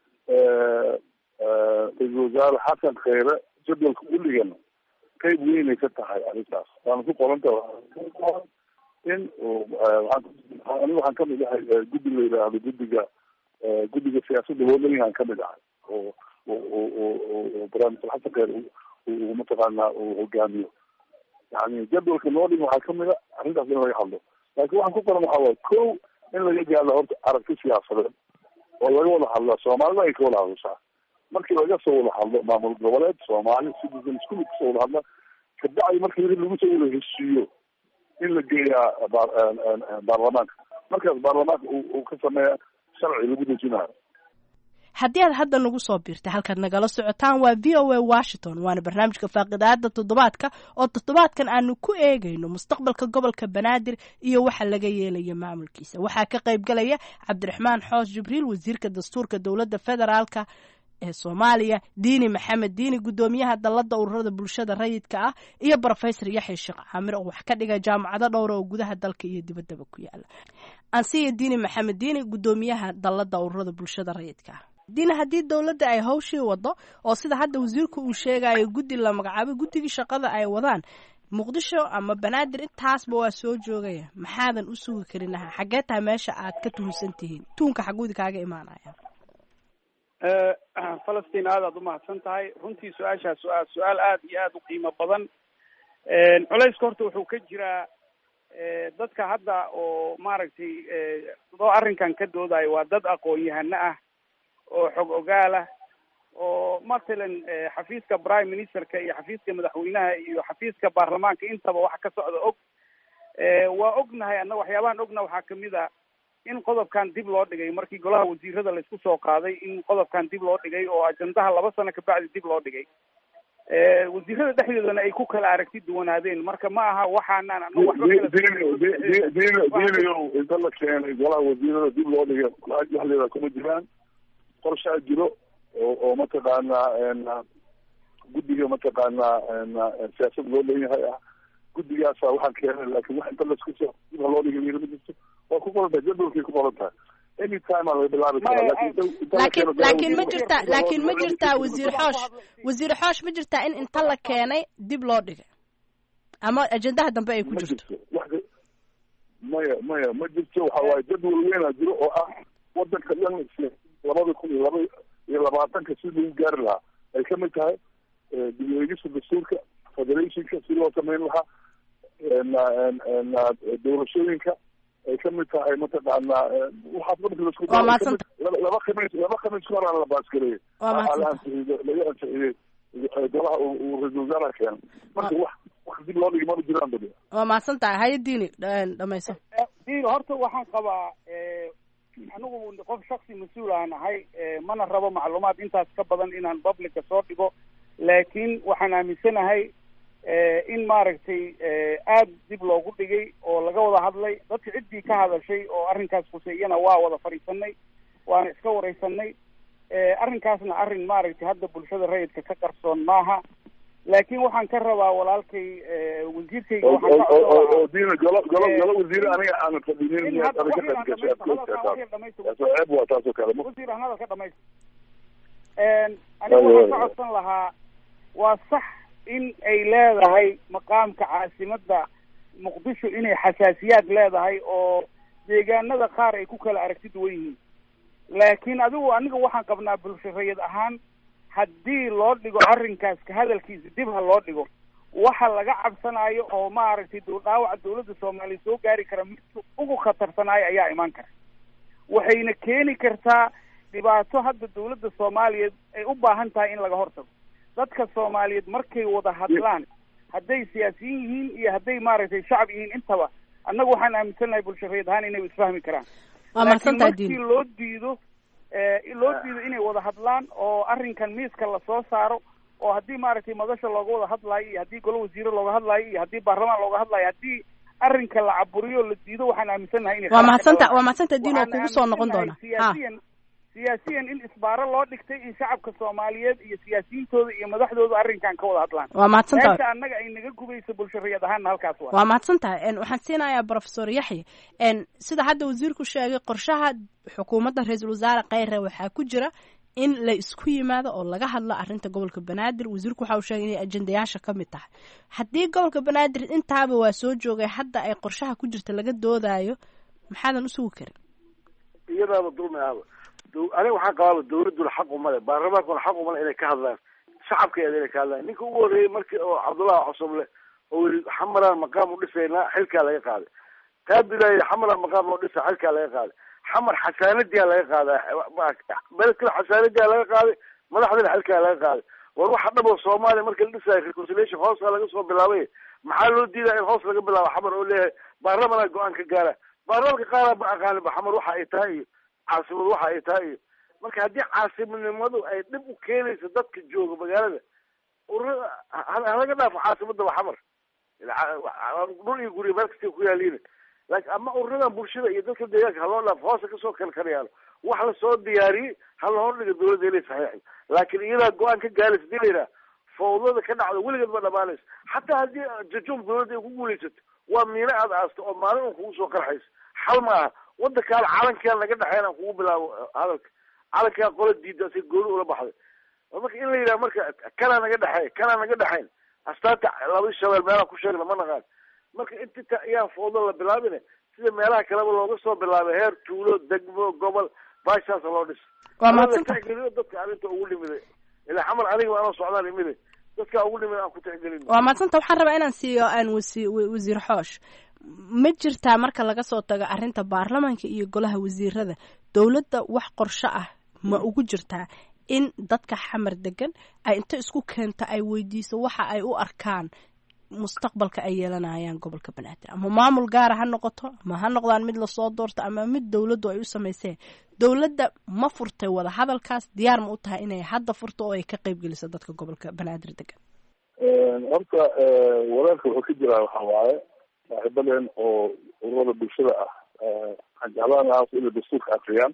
ra-iisul wasaare xasan kheyre jadwalka uligana qayb weynay ka tahay arrintaas, waana ku qoranta in aniga waxaan kamid ahay guddi la yidhaahdo guddiga guddiga siyaasadda wadanigaan kamid ahay oo oo barnaamij xasan kheyre uu mataqaanaa uu hogaamiyo. yani jadwalka noo dhig waxaa kamid a arrintaas in laga hadlo. laakiin waxaan ku qoran waxaa waay kow in laga gaadho horta aragti siyaasadeed oo laga wada hadla soomaalida ay ka wada hadashaa markii laga soo wada hadlo maamul goboleed soomaali citizen isku kasoo wada hadla kabacdi markii lagu soo wada heshiiyo in la geeyaa baarlamaanka markaas baarlamaanka uu ka sameeya sharci lagu dejinayo. haddii aad hadda nagu soo biirtay halkaad nagala socotaan waa v o a washington waana barnaamijka faaqidaada toddobaadka oo toddobaadkan aanu ku eegayno mustaqbalka gobolka banaadir iyo waxa laga yeelayo maamulkiisa. waxaa ka qayb galaya cabdiraxmaan xoos jibriil wasiirka dastuurka dowladda federaalka ee soomaaliya, diini maxamed diini gudoomiyaha dalada ururada bulshada rayidka ah, iyo professor yaxya sheekh caamir oo wax ka dhiga jaamacado dhowr oo gudaha dalka iyo dibadaba ku yaala. ansiya diini maxamed diini gudoomiyaha dalada ururada bulshada rayidka ah. diina haddii dowladda ay hawshii wado oo sida hadda wasiirku uu sheegayo guddi la magacaabay guddigii shaqada ay wadaan muqdisho ama banaadir intaasba waa soo joogaya maxaadan u sugi karin xaggee tahay meesha aad ka tuhunsan tihiin tuunka xaguudi kaaga imaanaya? falastiin aad aad umahadsan tahay runtii su-aashaas su-aal su-aal aada iyo aada u qiimo badan. culayska horta wuxuu ka jiraa dadka hadda oo maaragtay doo arrinkan ka doodayo waa dad aqoon-yahano ah oo xog ogaal ah oo mathalan xafiiska prime ministerka iyo xafiiska madaxweynaha iyo xafiiska baarlamaanka intaba waxa ka socda og. waa ognahay anna waxyaabahan ogna waxaa kamid a in qodobkan dib loo dhigay markii golaha wasiirada laisku soo qaaday in qodobkan dib loo dhigay oo ajandaha laba sano kabacdi dib loo dhigay. wasiirada dhexdeedana ay ku kala aragti duwanaadeen marka ma aha waxaanaan ano waxba diiniyo inta la keenay golaha wasiirada dib loo dhigay dhexdeeda kuma jiraan qorshaa jiro oo oo mataqaanaa guddiga mataqaanaa siyaasad loo leeyahay ah guddigaasa waxaan keenay laakiin wax inta laisku soo dib loo dhigay wiila ma jirto waa ku qoran tahay jadwalkay ku qoran tahay anytime aa laga bilaabi karaa laakiin laakiin ma jirtaa laakiin ma jirtaa wasiir xoosh wasiir xoosh ma jirtaa in inta la keenay dib loo dhigay ama ajendaha dambe ay ku jirto? maya maya ma jirto waxa waaye jadwal weynaa jiro oo ah wadanka dhan labada kun iyo laba iyo labaatanka si lagu gaari lahaa ay kamid tahay dib u eegista dastuurka federationka si loo sameyn lahaa doorashooyinka ay kamid tahay mataqaanaa waxaas marka lasku laba khamiis laba khamiis ka horaan la baasgareeyey laga ansixiyey golaha uu ra-isul wasaaraha keenay marka wax wax dib loo dhigi maba jiraan badi. waa mahadsan tahay haye diini dhamayso. diini horta waxaan qabaa anigu qof shaksi mas-uul aan ahay mana rabo macluumaad intaas ka badan inaan publica soo dhigo laakiin waxaan aaminsanahay in maaragtay aada dib loogu dhigay oo laga wada hadlay dadka ciddii ka hadashay oo arrinkaas khuseeyana waa wada fadhiisanay waana iska wareysanay. arrinkaasna arrin maaragtay hadda bulshada rayidka ka qarsoon maaha laakiin waxaan ka rabaa walaalkay wasiirkayga oo diina golo golo golo wasiir aniga aan fadhinin wasiir anada ka dhamaysta. aniga waxaan ka codsan lahaa waa sax in ay leedahay maqaamka caasimada muqdisho inay xasaasiyaad leedahay oo deegaanada qaar ay ku kala aragti duwan yihiin laakiin adigu aniga waxaan qabnaa bulsho rayid ahaan haddii loo dhigo arrinkaas ka hadalkiisa dib ha loo dhigo waxa laga cabsanayo oo maaragtay dhaawaca dawladda soomaaliya soo gaari kara mid ugu khatarsanaayo ayaa imaan kara waxayna keeni kartaa dhibaato hadda dawladda soomaaliyeed ay u baahan tahay in laga hortago. dadka soomaaliyeed markay wada hadlaan hadday siyaasiyiin yihiin iyo hadday maaragtay shacab yihiin intaba annagu waxaan aaminsanahay bulsho rayid ahaan inay isfahmi karaan. laakiin markii loo diido loo diido inay wada hadlaan oo arrinkan miiska lasoo saaro oo haddii maaragtay madasha looga wada hadlaayo iyo haddii golo wasiire looga hadlaayo iyo haddii baarlamaan looga hadlaayo haddii arrinka la caburiyo la diido waxaan aaminsanahay inay waa mahadsanta waa mahadsanta diin oo kugu soo noqon doona siyaasiyan siyaasiyan in isbaaro loo dhigtay in shacabka soomaaliyeed iyo siyaasiyiintooda iyo madaxdooda arrinkan ka wada hadlaan. waa mahadsantahay meesha annaga ay naga gubayso bulsho rayid ahaanna halkaas waa waa mahadsantahay waxaan siinayaa professor yaxya sida hadda wasiirku sheegay qorshaha xukuumadda ra-iisul wasaare kheyre waxaa ku jira in la isku yimaado oo laga hadlo arrinta gobolka banaadir. wasiirku waxa uu sheegay inay ajendayaasha ka mid tahay haddii gobolka banaadir intaaba waa soo joogay hadda ay qorshaha ku jirta laga doodaayo maxaadan usugi karin? iyadaaba dulmi ahaba aniga waxaan qabaaba dawladuna xaq umale baarlamaankuna xaq umale inay ka hadlaan shacabkeeda inay ka hadlaan. ninka ugu horreeyey markii oo cabdullahi cosoble oo yii xamaraan maqaam u dhisaynaa xilkaa laga qaaday kaadilay xamar maqaam loo dhisa xilkaa laga qaaday xamar xasaanadiyaa laga qaaday beledkana xasaanadiyaa laga qaaday madaxdana xilkaa laga qaaday war waxa dhabo soomaaliya marka la dhisaayo reconciliation hoosaa laga soo bilaabay maxaa loo diidaa in hoos laga bilaabo xamar oo leeyahay baarlamanaa go-aan ka gaara baarlamanka qaara ma aqaaniba xamar waxa ay tahay iyo caasimad waxa ay tahay iyo marka haddii caasimadnimadu ay dhib u keenayso dadka jooga magaalada ururada halaga dhaafo caasimadaba xamar dhul iyo guriya meel kasta ku yaaliina laakiin ama ururadan bulshada iyo dadka deegaanka haloo dhaafo hoosa kasoo kalkalayaalo wax lasoo diyaariyey hala hordhiga dawladda inay saxiixay laakiin iyadaa go-aan ka gaaraysa hadii la yidhaha fawdada ka dhacdo weligeed ma dhamaanaysa xataa haddii jajum dawladda ay ku guulaysato waa miino aad aasto oo maalin un kugu soo qarxayso xal ma aha wadankaan calankaan naga dhexeyn aan kugu bilaabo hadalka calankaan qola diida si gooni ula baxday marka in la yidhaha marka kanaa naga dhexeey kanaa naga dhexeyn astaanta labadii shabeel meelaha ku sheegna ma naqaan marka inta ayaan fawdo la bilaabine sida meelaha kaleba looga soo bilaabay heer tuulo degmo gobol baashaasa loo dhis waa mahadsanta tixgeliyo dadka arrinta ugu dhimiday ilaa xamar aniga anoo socdaan imide dadka ugu dhimid aan ku tixgelin waa mahadsanta waxaan rabaa inaan siiyo aan wasi wasiir xoosh ma jirtaa marka laga soo tago arrinta baarlamaanka iyo golaha wasiirada dowladda wax qorsho ah ma ugu jirtaa in dadka xamar degan ay inta isku keento ay weydiiso waxa ay u arkaan mustaqbalka ay yeelanayaan gobolka banaadir ama maamul gaara ha noqoto ama ha noqdaan mid lasoo doorto ama mid dowladdu ay u samayseen dowladda ma furtay wada hadalkaas diyaar ma u tahay inay hadda furto oo ay ka qayb geliso dadka gobolka banaadir degan horta walaalka wuxuu ka jiraa waxa waaye saaxiibaden oo ururada bulshada ah waxaan jeclaan lahaa inay dastuurka akriyaan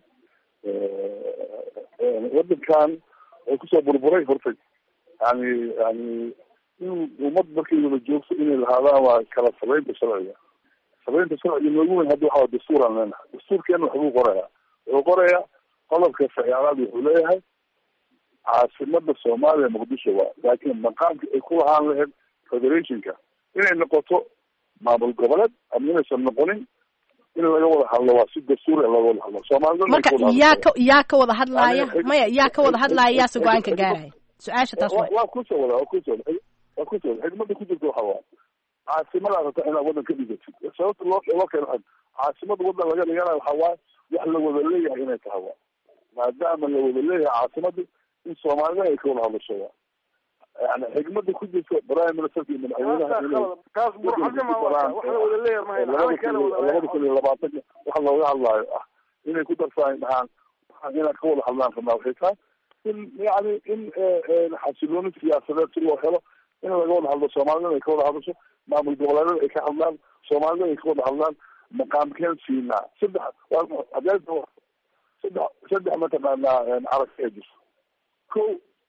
wadankan wuxuu kusoo burburay horta yani yani in ummad markay wada joogto inay lahaadaan waa kala sabeynta sharciga sabeynta sharciga noogu weyn hadda waxaa dastuuraan leenahay dastuurkeena waxbuu qorayaa wuxuu qorayaa qodobka sagaalaad wuxuu leeyahay caasimada soomaaliya muqdisho waa laakiin maqaamka ay ku lahaan lahayd federationka inay noqoto maamul goboleed ama inaysan noqonin in laga wada hadlo waa si dastuur laga wada hadlo soomaalida marka yaa ka yaa ka wada hadlaaya maya yaa ka wada hadlaaya yaase go-aanka gaaraya su-aasha taas waa waa kusoo wada waa kusoo wada waa kusoo wada xigmada ku jirta waxa waa caasimada rabta inaad wadan ka dhigatid sababta loo loo keeno caasimada wadan laga dhiganayo waxa waa wax la wada leeyahay inay tahay waa maadaama la wada leeyahay caasimada in soomaalida ay ka wada hadlasho waa yani xigmada ku jirta prime ministerka iyo madaxweynaha taas burxadnima wax la wada leeyahay labada kun iyo labaatanka waxa looga hadlaayo ah inay ku darsadaan dhahaan inaad ka wada hadlaan rabnaa waxay tahay in yani in xasilooni siyaasadeed si loo helo in laga wada hadlo soomaalida ay ka wada hadasho maamul goboleedyada ay ka hadlaan soomaalida ay ka wada hadlaan maqaamkeen siinaa saddex adeed saddex saddex mataqaanaa aragti ay jirto ko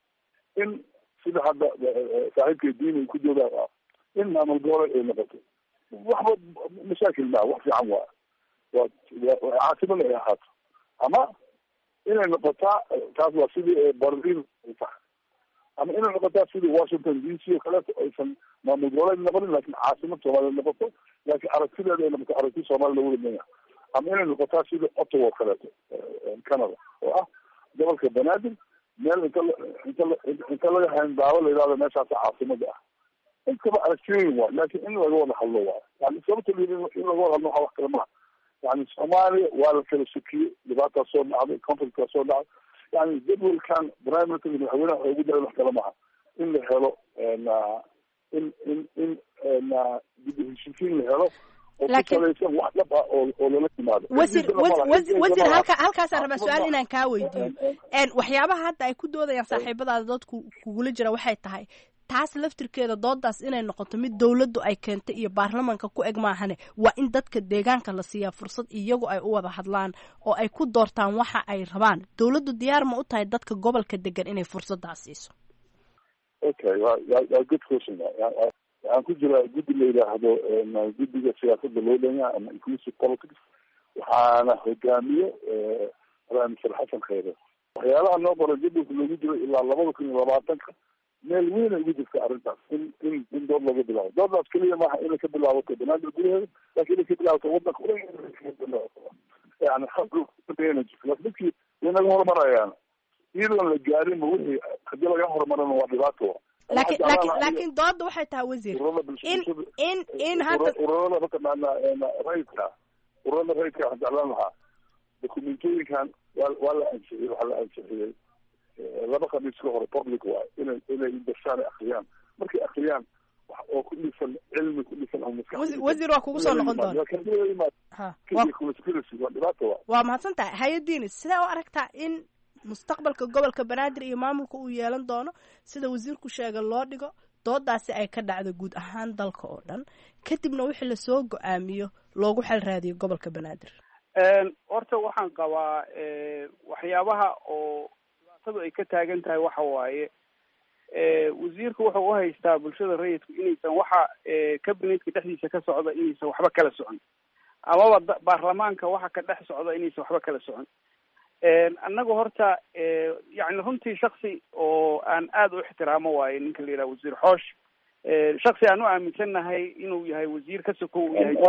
in sida hadda saaxiibka diin ku joogaa in maamul goboleed ay noqoto waxba mashaakil maa wax fiican waa waa caasimada ay ahaato ama inay noqotaa taas waa sidii berlin ay tahay ama inay noqotaa sidii washington d c oo kaleeto aysan maamul goboleed noqonin laakin caasimad soomaaliya noqoto laakiin aragtideeda ay noqoto aragti soomaaliya lagu wadmaya ama inay noqotaa sidii ottawa oo kaleeto canada oo ah gobolka banaadir meel inta inta inta laga hayn daawo la yidhahdo meeshaasa caasimada ah intaba aragtiyooyin waa laakin in laga wada hadlo waa yani sababta in laga wada hadlo waxa wax kale maha yani soomaaliya waa la kala sukiyey dhibaataa soo dhacday conflictkaa soo dhacday yani jadwalkan prime minister iyo madaxweynaha waxay ugu daray wax kale maha in la helo in in in dib u heshiisiin la helo oo ku salaysan wax dhab ah oo oo lala yimaado wasiir wasiir halka halkaasaan rabaa su-aal inaan kaa weydiiyo waxyaabaha hadda ay ku doodayaan saaxiibadaada dadku kugula jira waxay tahay taas laftirkeeda doodaas inay noqoto mid dowladdu ay keentay iyo baarlamaanka ku eg maahane waa in dadka deegaanka la siiyaa fursad iyagu ay u wada hadlaan oo ay ku doortaan waxa ay rabaan dowladdu diyaar ma u tahay dadka gobolka degan inay fursadaas siiso okay wa wa good question waxaan ku jiraa guddi la yidhaahdo guddiga siyaasada loo dhanyaa ama inclusive politics waxaana hogaamiyo prime minister xasan khayre waxyaalaha noo qoran jadwalka loogu jiro ilaa labada kun iyo labaatanka meel weyn ay ugu jirta arrintaas in in in dood laga bilaabo doodaas keliya maaha inay ka bilaabato banaadir gudaheeda laakin inay ka bilaabato wadanka yani dadkii way naga horumarayaan iyadoon la gaarinba wixii hadii laga horumarana waa dhibaato laakiin laakiin laakiin dooda waxay tahay wasiir in in in hadda ururada mataqaanaa rayidka ururada rayidka waxaan jeclaan lahaa dokumentooyinkan waa waa la ansixiyey waxaa la ansixiyey laba khamiis ka hore public waay inay inay dashaan akhriyaan markay akhriyaan wax oo ku dhisan cilmi ku dhisan oo maskax wasiir waa kugu soo noqon doona ha waa dhibaato waa waa mahadsan tahay hay-adiini sidee u aragtaa in mustaqbalka gobolka banaadir iyo maamulka uu yeelan doono sida wasiirku sheega loo dhigo doodaasi ay ka dhacdo guud ahaan dalka oo dhan kadibna wixii lasoo go-aamiyo loogu xal raadiyo gobolka banaadir horta waxaan qabaa waxyaabaha oo dhibaatadu ay ka taagan tahay waxa waaye wasiirku wuxuu u haystaa bulshada rayidku inaysan waxa cabinetka dhexdiisa ka socda inaysan waxba kala socon amaba baarlamaanka waxa ka dhex socda inaysan waxba kala socon annaga horta yani runtii shaksi oo aan aada u ixtiraamo waaye ninka la yidhaha wasiir xoosh shaksi aan u aaminsannahay inuu yahay wasiir ka soko uu yahay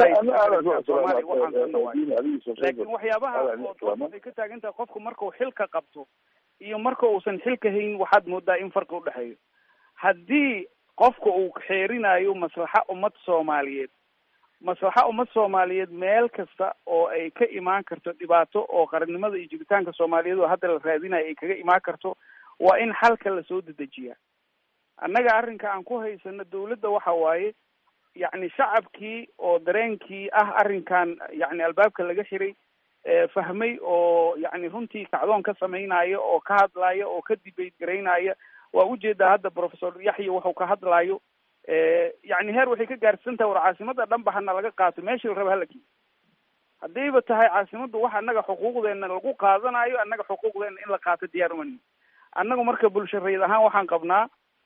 soomaaliya waxaan laakiin waxyaabaha oo ay ka taagan tahay qofku markuu xilka qabto iyo marka uusan xilka hayn waxaad moodaa in farqi udhexeeyo haddii qofka uu xeerinayo maslaxa ummad soomaaliyeed maslaxa ummad soomaaliyeed meel kasta oo ay ka imaan karto dhibaato oo qarannimada iyo jiritaanka soomaaliyeed oo hadda la raadinayo ay kaga imaan karto waa in xalka lasoo dedejiyaa annaga arrinka aan ku haysano dawladda waxa waaye yacni shacabkii oo dareenkii ah arrinkan yacni albaabka laga xiray fahmay oo yacni runtii kacdoon ka samaynayo oo ka hadlaya oo ka debate garaynaya waa ujeedaa hadda professor yaxya wuxuu ka hadlayo yacni heer waxay ka gaarsan tahay war caasimada dhanba hana laga qaato meeshii la raba halakii haddayba tahay caasimaddu wax annaga xuquuqdeena lagu qaadanayo annaga xuquuqdeena in la qaato diyaar umani annagu marka bulshareed ahaan waxaan qabnaa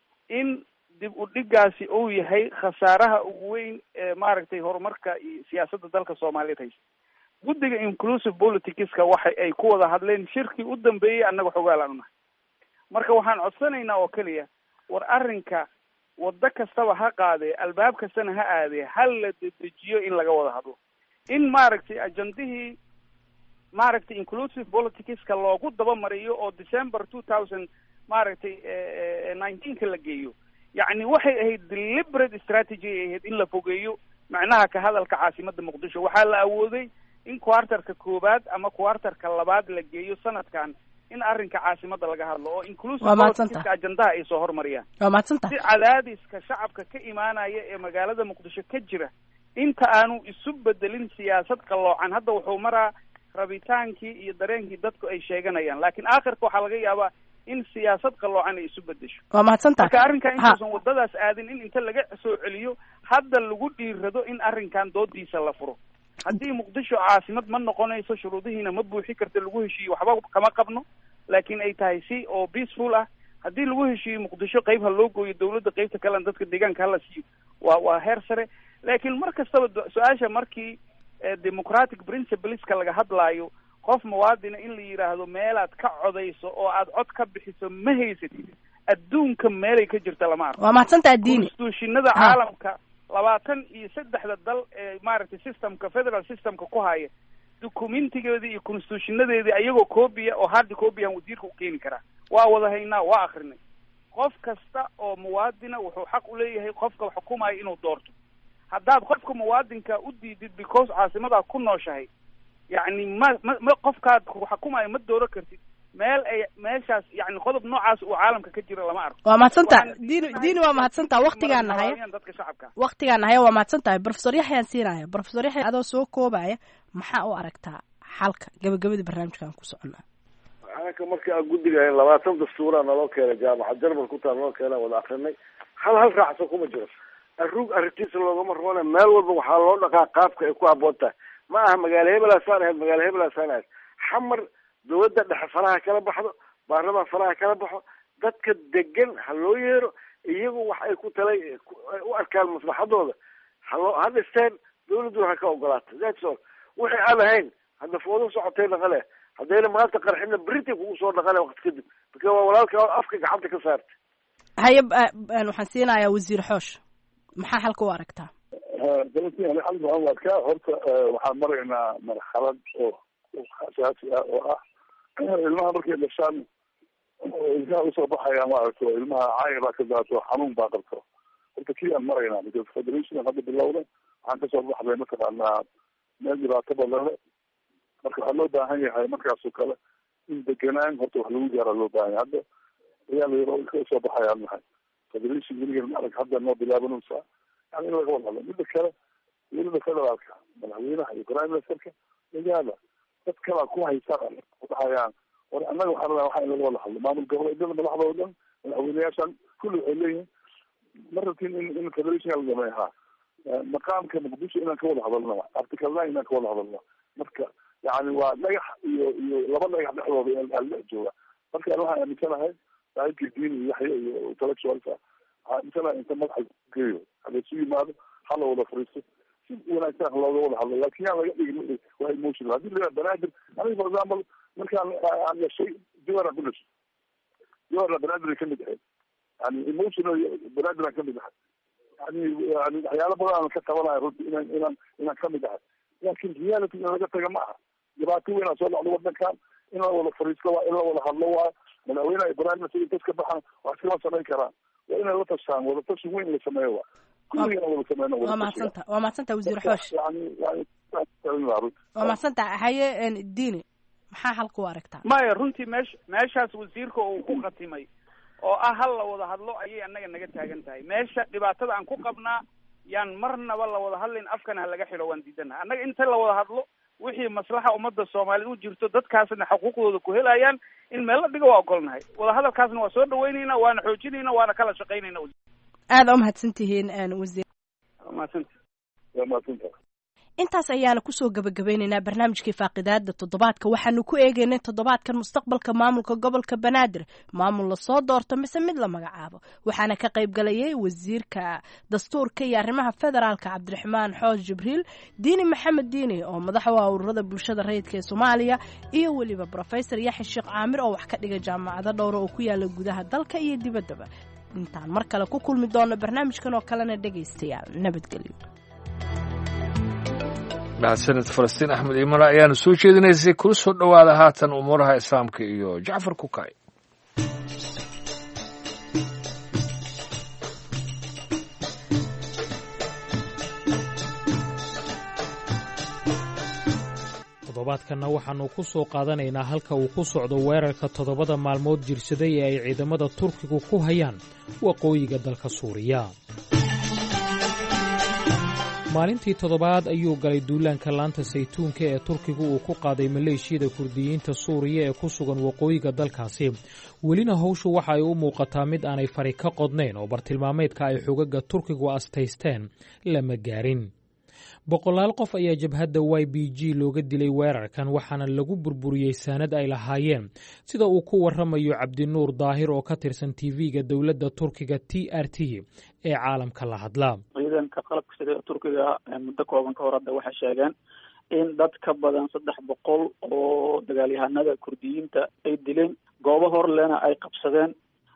in dib u dhigaasi uu yahay khasaaraha ugu weyn ee maaragtay horumarka iyo siyaasadda dalka soomaaliyeed haysta guddiga inclusive politicska waxa ay ku wada hadleen shirkii u dambeeyey annaga xogaalaan unahay marka waxaan codsanaynaa oo keliya war arrinka waddo kastaba ha qaadee albaab kastana ha aadee hal la dedejiyo in laga wada hadlo in maaragtay ajandihii maaragtay inclusive politicska loogu dabamariyo oo december two thousand maaragtay nineteenka la geeyo yacni waxay ahayd deliberate strategy ay ahayd in la fogeeyo macnaha ka hadalka caasimadda muqdisho waxaa la awooday in quartarka koowaad ama quartarka labaad la geeyo sanadkan in arrinka caasimadda laga hadlo oo inclusive politicska ajandaha ay soo hormariyaan waa mahadsanta si cadaadiska shacabka ka imaanaya ee magaalada muqdisho ka jira inta aanu isu bedelin siyaasad qalloocan hadda wuxuu maraa rabitaankii iyo dareenkii dadku ay sheeganayaan laakiin aakhirka waxaa laga yaabaa in siyaasad qalloocan ay isu bedesho waa mahadsantaha marka arrinkan intuusan waddadaas aadin in inta laga soo celiyo hadda lagu dhiirrado in arrinkan doodiisa la furo haddii muqdisho caasimad ma noqonayso shuruudihiina ma buuxi karta lagu heshiiyo waxba kama qabno laakiin ay tahay si oo peaceful ah haddii lagu heshiiyo muqdisho qayb ha loo gooyo dawladda qaybta kalena dadka deegaanka hala siiyo waa waa heer sare laakiin mar kastaba su-aasha markii democratic principleska laga hadlaayo qof muwaadina in la yidhaahdo meelaad ka codayso oo aad cod ka bixiso ma haysatid adduunka meelay ka jirta lama arko waa mahadsantaha diini constitutionada caalamka labaatan iyo saddexda dal ee maaragtay systemka federal systemka ku haya documentigeedii iyo constitutionadeedii ayagoo copia oo hard copyaan wasiirka u keeni karaa waa wada haynaa waa akrinay qof kasta oo muwaadina wuxuu xaq u leeyahay qofka xukumaya inuu doorto haddaad qofka muwaadinka u diidid because caasimadaad ku nooshahay yacni ma ma ma qofkaad xukumaya ma dooro kartid meel ay meeshaas yani qodob noocaas uu caalamka ka jira lama arko waa mahadsantaha diini diini waa mahadsantaha waktigaan nahaya dadka shacabka waktigaan nahaya waa mahadsantahay professor yaxyaan siinaya professor yaxya adoo soo koobaya maxaa u aragtaa xalka gabagabadii barnaamijkan ku soconaa anaka markii aan guddiga labaatan dastuura naloo keenay jaamacad jarmal ku taal naloo keena wada akrinay hal hal raacsan kuma jiro arruug arrintiisa loogama roona meel walba waxaa loo dhaqaa qaabka ay ku habboon tahay ma aha magaalo hebelaasaan ahayd magaalo hebelaasaan ahayd xamar dawladda dhexe faraha kala baxdo baarlamaan faraha kala baxo dadka degan ha loo yeero iyagu wax ay ku talay u arkaan maslaxadooda haloo ha dhisteen dawladdu ha ka ogolaato that's all wixii aan ahayn hadda foodo socotay dhaqale haddayna maanta qarxina berita kugu soo dhaqale waqti kadib marka waa walaalka afka gacanta ka saartay haye waxaan siinayaa wasiir xoosh maxaa xalka u aragtaa dalkii hal waxaan arkaa horta waxaan maraynaa marxalad oo asaasi ah oo ah ilmaha markay dhashaan ilkaha usoo baxaya maaragta ilmaha caaya baa ka daato xanuun baa qabto horta kii aan maraynaa because federation hadda bilowda waxaan kasoo baxday mataqaanaa meel dhibaato badan le marka waxaa loo baahan yahay markaasoo kale in deganaan horta wax lagu gaara loo baahan yahay hadda ayaa la ilka usoo baxayaan mahay federation weligeed maarag hadda noo bilaabanaysaa yani in laga wada hadlo midda kale welida federaalka madaxweynaha iyo prime ministerka magaala dad kalaa ku haysaan udhahayaan war annaga waxaa rabaa waxa in laga wada hadlo maamul goboleedyada madaxda oo dhan madaxweyneyaashan kulli waxay leeyihin ma rabtin in in federation la sameeyaa maqaamka muqdisho inaan ka wada hadalno article nine inaan ka wada hadalno marka yani waa dhagax iyo iyo laba dhagax dhexdooda in dhex jooga marka waxaan aaminsanahay saaxiibkii diin iyo yaxya iyo intellectualka waxaa aaminsanahay inta madaxa geeyo hada isu yimaado hala wada fariisto si wanaagsan looga wada hadlo laakin yaan laga dhigin waa emotional haddii la banaadir aniga for example markaan aan dhashay jawara ku dhashay jawara banaadir kamid ahayd yani emotional banaadir aan kamid ahay yani yani waxyaalo badan aan ka qabanayo runti inaan inaan inaan kamid ahay laakin reality in laga taga ma aha dhibaato weyn aan soo dhacdo wadankan in la wada fariisto waa in la wada hadlo waa madaxweynaha ibrahim masud intas ka baxan wax iskama samayn karaan waa inay la tashaan wada tashi weyn la sameeyo waa kulligana wada sameyno waa mahadsanta waa mahadsanta wasiir xoosh waa mahadsanta haye diini maxaa xalka u aragtaa maya runtii meesha meeshaas wasiirka uu ku khatimay oo ah hal la wada hadlo ayay annaga naga taagan tahay meesha dhibaatada aan ku qabnaa yaan marnaba la wada hadlayn afkana ha laga xidho waan diidanaha annaga inta la wada hadlo wixii maslaxa ummadda soomaaliyed u jirto dadkaasna xuquuqdooda ku helayaan in meel la dhigo waa ogolnahay wada hadalkaasna waa soo dhaweynayna waana xoojinayna waana kala shaqaynayna aada u mahadsantihiin wasiir mahadsanta waa mahadsanta intaas ayaana kusoo gabagabeynaynaa barnaamijkii faaqidaada toddobaadka waxaanu ku eegeynay toddobaadkan mustaqbalka maamulka gobolka banaadir maamul lasoo doorto mise mid la magacaabo waxaana ka qayb galayay wasiirka dastuurka iyo arrimaha federaalka cabdiraxmaan xoosh jibriil diini maxamed diini oo madaxa u ah ururada bulshada rayidka ee soomaaliya iyo weliba brofesor yaxya sheekh caamir oo wax ka dhiga jaamacado dhowra oo ku yaala gudaha dalka iyo dibaddaba intaan mar kale ku kulmi doono barnaamijkan oo kalena dhegaystayaal nabadgelyo mahadsanid falastiin axmed imala ayaanu soo jeedinaysay kula soo dhowaada haatan umuuraha islaamka iyo jacfar kukay toddobaadkanna waxaannu ku soo qaadanaynaa halka uu ku socdo weerarka toddobada maalmood jirsaday ee ay ciidamada turkigu ku hayaan waqooyiga dalka suuriya maalintii toddobaad ayuu galay duulaanka laanta saytuunka ee turkigu uu ku qaaday maleeshiyada kurdiyiinta suuriya ee ku sugan waqooyiga dalkaasi welina hawshu waxa ay u muuqataa mid aanay fari ka qodnayn oo bartilmaameedka ay xogaga turkigu astaysteen lama gaarin boqolaal qof ayaa jabhadda y b g looga dilay weerarkan waxaana lagu burburiyey saanad ay lahaayeen sida uu ku warramayo cabdinuur daahir oo ka tirsan tv-ga dowladda turkiga t r t ee caalamka la hadla ciidanka qalabka sida turkiga muddo kooban ka hor hadda waxay sheegeen in dad ka badan saddex boqol oo dagaalyahanada kurdiyiinta ay dileen goobo hor lena ay qabsadeen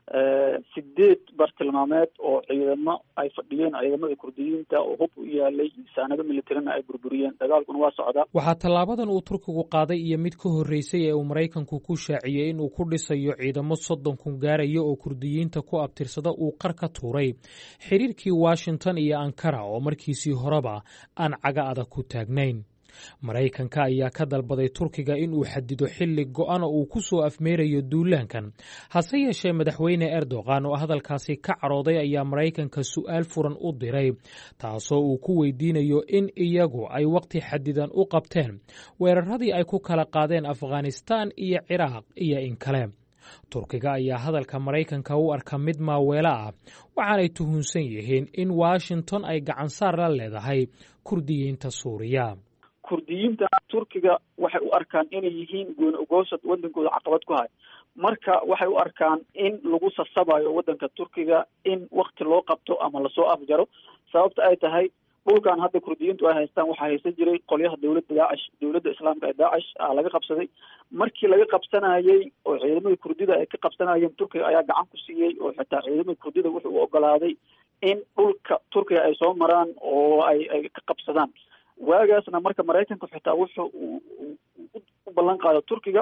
sideed bartilmaameed oo ciidamo ay fadhiyeen ciidamada kurdiyiinta oo hub u yaalay saanado militarina ay burburiyeen dagaalkuna waa socdaa waxaa tallaabadan uu turkigu qaaday iyo mid ka horreysay ee uu maraykanku ku shaaciyey inuu ku dhisayo ciidamo soddon kun gaaraya oo kurdiyiinta ku abtirsada uu qar ka tuuray xiriirkii washington iyo ankara oo markiisii horeba aan caga adag ku taagnayn maraykanka ayaa ka dalbaday turkiga inuu xadido xilli go'an oo uu ku soo afmeerayo duulaankan hase yeeshee madaxweyne erdogan oo hadalkaasi ka carooday ayaa maraykanka su'aal furan u diray taasoo uu ku weydiinayo in iyagu ay wakhti xadidan u qabteen weeraradii ay ku kala qaadeen afghanistaan iyo ciraaq iyo in kale turkiga ayaa hadalka maraykanka u arka mid maaweelo ah waxaanay tuhunsan yihiin in washington ay gacansaar la leedahay kurdiyiinta suuriya kurdiyiinta turkiga waxay u arkaan inay yihiin gooni ogoosad wadankooda caqabad ku hay marka waxay u arkaan in lagu sasabayo wadanka turkiga in wakti loo qabto ama lasoo afjaro sababta ay tahay dhulkan hadda kurdiyiintu ay haystaan waxaa haysan jiray qolyaha dowladda daacish dowladda islaamka ee daacish a laga qabsaday markii laga qabsanayey oo ciidamada kurdida ay ka qabsanayeen turkiga ayaa gacan ku siiyey oo xitaa ciidamada kurdida wuxuu u ogolaaday in dhulka turkiga ay soo maraan oo ay ay ka qabsadaan waagaasna marka maraykanku xitaa wuxuu u ballan qaado turkiga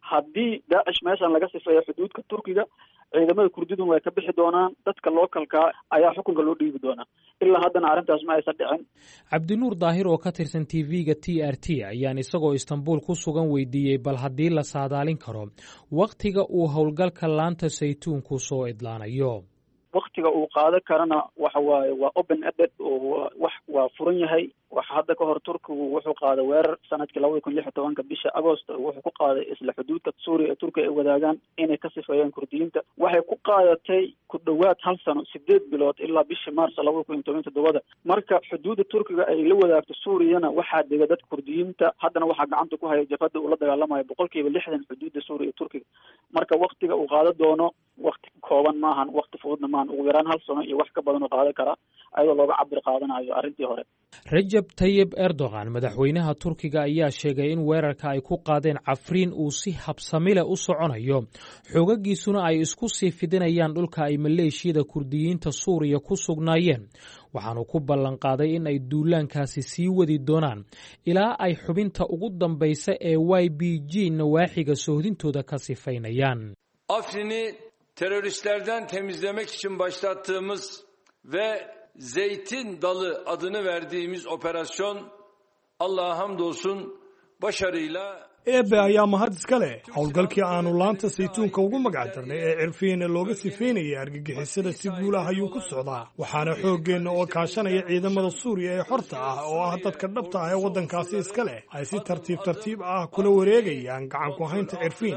haddii daacish meeshan laga sifeeyo xuduudka turkiga ciidamada kurdiduna way ka bixi doonaan, dadka lookalka ayaa xukunka loo dhiibi doonaa. ilaa haddana arrintaas ma aysan dhicin. cabdinuur daahir oo ka tirsan t v-ga t r t ayaan isagoo istanbul ku sugan weydiiyey bal haddii la saadaalin karo wakhtiga uu howlgalka laanta saytuunku soo idlaanayo. waktiga uu qaado karana waxa waaye waa open ended oo wax waa furan yahay. waxa hadda ka hor turkigu wuxuu qaaday weerar sanadkii labada kun lix iyo tobanka bisha agost wuxuu ku qaaday isla xuduudka suuriya ee turkiga ay wadaagaan inay ka sifeeyaan kurdiyiinta. waxay ku qaadatay ku dhowaad hal sano sideed bilood ilaa bishii maars labada kun iyo toban toddobada. marka xuduudda turkiga ay la wadaagto suuriyana waxaa dega dadka kurdiyiinta. haddana waxaa gacanta ku haya jabhadda uu la dagaalamayo boqol kiiba lixdan xuduudda suuriya ee turkiga. marka waktiga uu qaado doono wakti kooban maahan, wakti fududna maahan. ugu yaraan hal sano iyo wax ka badan oo qaadan karaa ayadoo looga cabir qaadanayo arrintii hore. rajab tayyib erdogan madaxweynaha turkiga ayaa sheegay in weerarka ay ku qaadeen cafriin uu si habsamile u soconayo, xoogagiisuna ay isku sii fidinayaan dhulka ay maleeshiyada kurdiyiinta suuriya ku sugnaayeen. waxaanu ku ballan qaaday in ay duulaankaasi sii wadi doonaan ilaa ay xubinta ugu dambaysa ee y b g nawaaxiga sohdintooda ka sifaynayaan. Afrin'i teröristlerden temizlemek için başlattığımız ve Zeytin Dalı adını verdiğimiz operasyon Allah'a hamdolsun başarıyla eebe ayaa mahad iska leh. howlgalkii aanu laanta saytuunka ugu magac darnay ee cirfiina looga sifeynayay argagixisada si guul ah ayuu ku socdaa. waxaana xooggeenna oo kaashanaya ciidamada suuriya ee xorta ah oo ah dadka dhabta ah ee waddankaasi iska leh ay si tartiib tartiib ah kula wareegayaan gacan ku haynta cirfiin.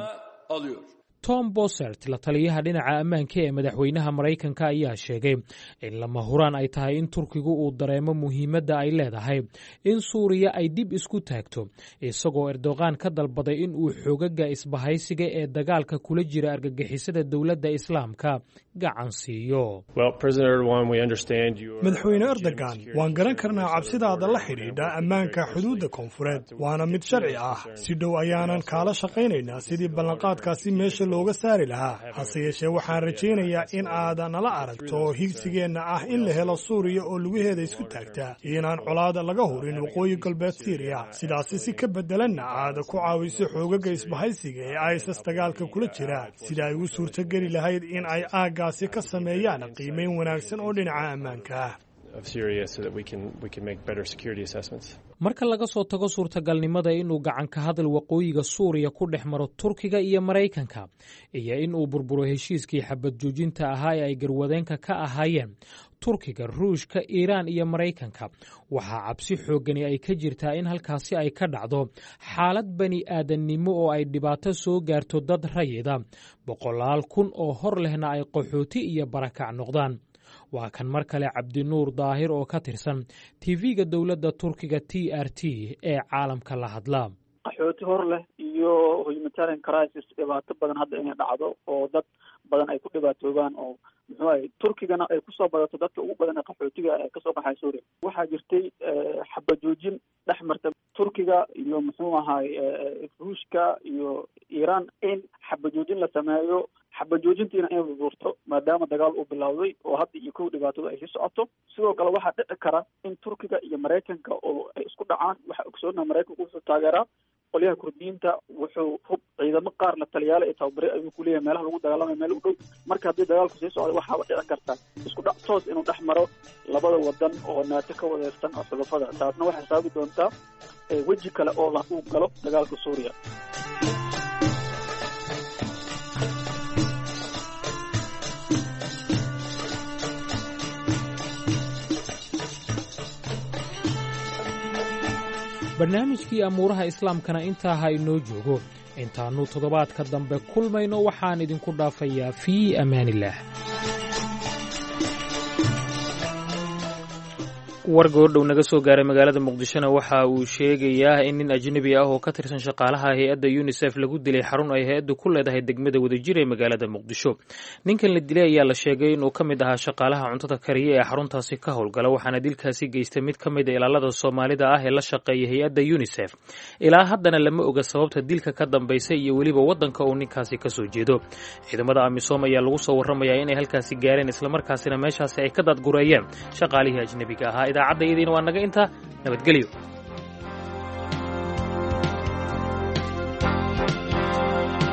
tom bosert la taliyaha dhinaca ammaanka ee madaxweynaha maraykanka ayaa sheegay in lama huraan ay tahay in turkigu uu dareemo muhiimadda ay leedahay in suuriya ay dib isku taagto, isagoo erdogan ka dalbaday in uu xoogaga isbahaysiga ee dagaalka kula jira argagixisada dowladda islaamka gacan siiyo. madaxweyne erdogan, waan garan karnaa cabsidaada la xidhiidha ammaanka xuduudda koonfureed, waana mid sharci ah. si dhow ayaanan kaala shaqaynaynaa sidii ballanqaadkaasi meesha looga saari lahaa. hase yeeshee waxaan rajaynayaa in aad nala aragto higsigeenna ah in la helo suuriya oo lugaheeda isku taagta iyo inaan colaada laga hurin waqooyi galbeed siiriya. sidaasi si ka bedelanna aad ku caawiso xoogaga isbahaysiga ee isis dagaalka kula jira sida ay u suurtogeli lahayd in ay aaggaasi ka sameeyaan qiimeyn wanaagsan oo dhinaca ammaanka ah. marka laga soo tago suurtagalnimada inuu gacan ka hadal waqooyiga suuriya ku dhex maro turkiga iyo maraykanka iyo in uu burburo heshiiskii xabad joojinta ahaa ee ay garwadeenka ka ahaayeen turkiga, ruushka, iiraan iyo maraykanka, waxaa cabsi xooggani ay ka jirtaa in halkaasi ay ka dhacdo xaalad bani aadannimo oo ay dhibaato soo gaarto dad rayida, boqolaal kun oo hor lehna ay qaxooti iyo barakac noqdaan. waa kan mar kale cabdinuur daahir oo ka tirsan t v-ga dowladda turkiga t r t ee caalamka la hadla. qaxooti hor leh iyo humanitarian crisis dhibaato badan hadda inay dhacdo oo dad badan ay ku dhibaatoobaan oo muxuu ahay turkigana ay kusoo badato dadka ugu badan ee qaxootiga ee kasoo baxay suuriya. waxaa jirtay xabajoojin dhex marta turkiga iyo muxuu ahay ruushka iyo iiraan in xabajoojin la sameeyo. xabajoojintiina inay burburto maadaama dagaal uu bilowday oo hadda iyo kow dhibaatada ay sii socoto. sidoo kale waxaa dhici kara in turkiga iyo maraykanka oo ay isku dhacaan. waxaa ogsoonaa maraykanku wuxuu taageeraa qolyaha kurdiyiinta, wuxuu hub ciidamo qaar la taliyaala ee tababare ayuu ku leeyahay meelaha lagu dagaalamaya meel u dhow. marka haddii dagaalku sii socda waxaaba dhici karta isku dhac toos inuu dhex maro labada wadan oo naato ka wadeersan oo xulafada. taasna waxay saabi doontaa weji kale oo la uu galo dagaalka suuriya. barnaamijkii amuuraha islaamkana intaa ha inoo joogo. intaannu toddobaadka dambe kulmayno waxaan idinku dhaafayaa fii amaanillaah. war goordhow naga soo gaaray magaalada muqdishona waxa uu sheegayaa in nin ajnabi ah oo ka tirsan shaqaalaha hay-adda unisef lagu dilay xarun ay hay-addu ku leedahay degmada wadajir ee magaalada muqdisho. ninkan la dilay ayaa la sheegay inuu ka mid ahaa shaqaalaha cuntada kariya ee xaruntaasi ka howlgala, waxaana dilkaasi geystay mid ka mid a ilaalada soomaalida ah ee la shaqeeya hay-adda unisef. ilaa haddana lama oga sababta dilka ka dambaysa iyo weliba waddanka uu ninkaasi ka soo jeedo. ciidamada amisom ayaa lagu soo warramayaa inay halkaasi gaareen islamarkaasina meeshaasi ay ka daadgureeyeen shaqaalihii ajnabiga ahaa. idaacadda iyadiina waa naga intaa. nabadgelyo.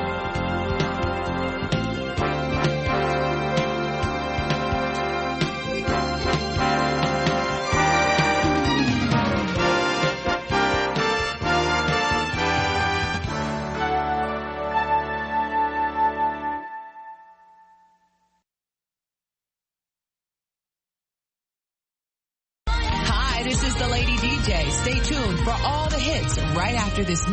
J. Stay tuned for all the hits right after this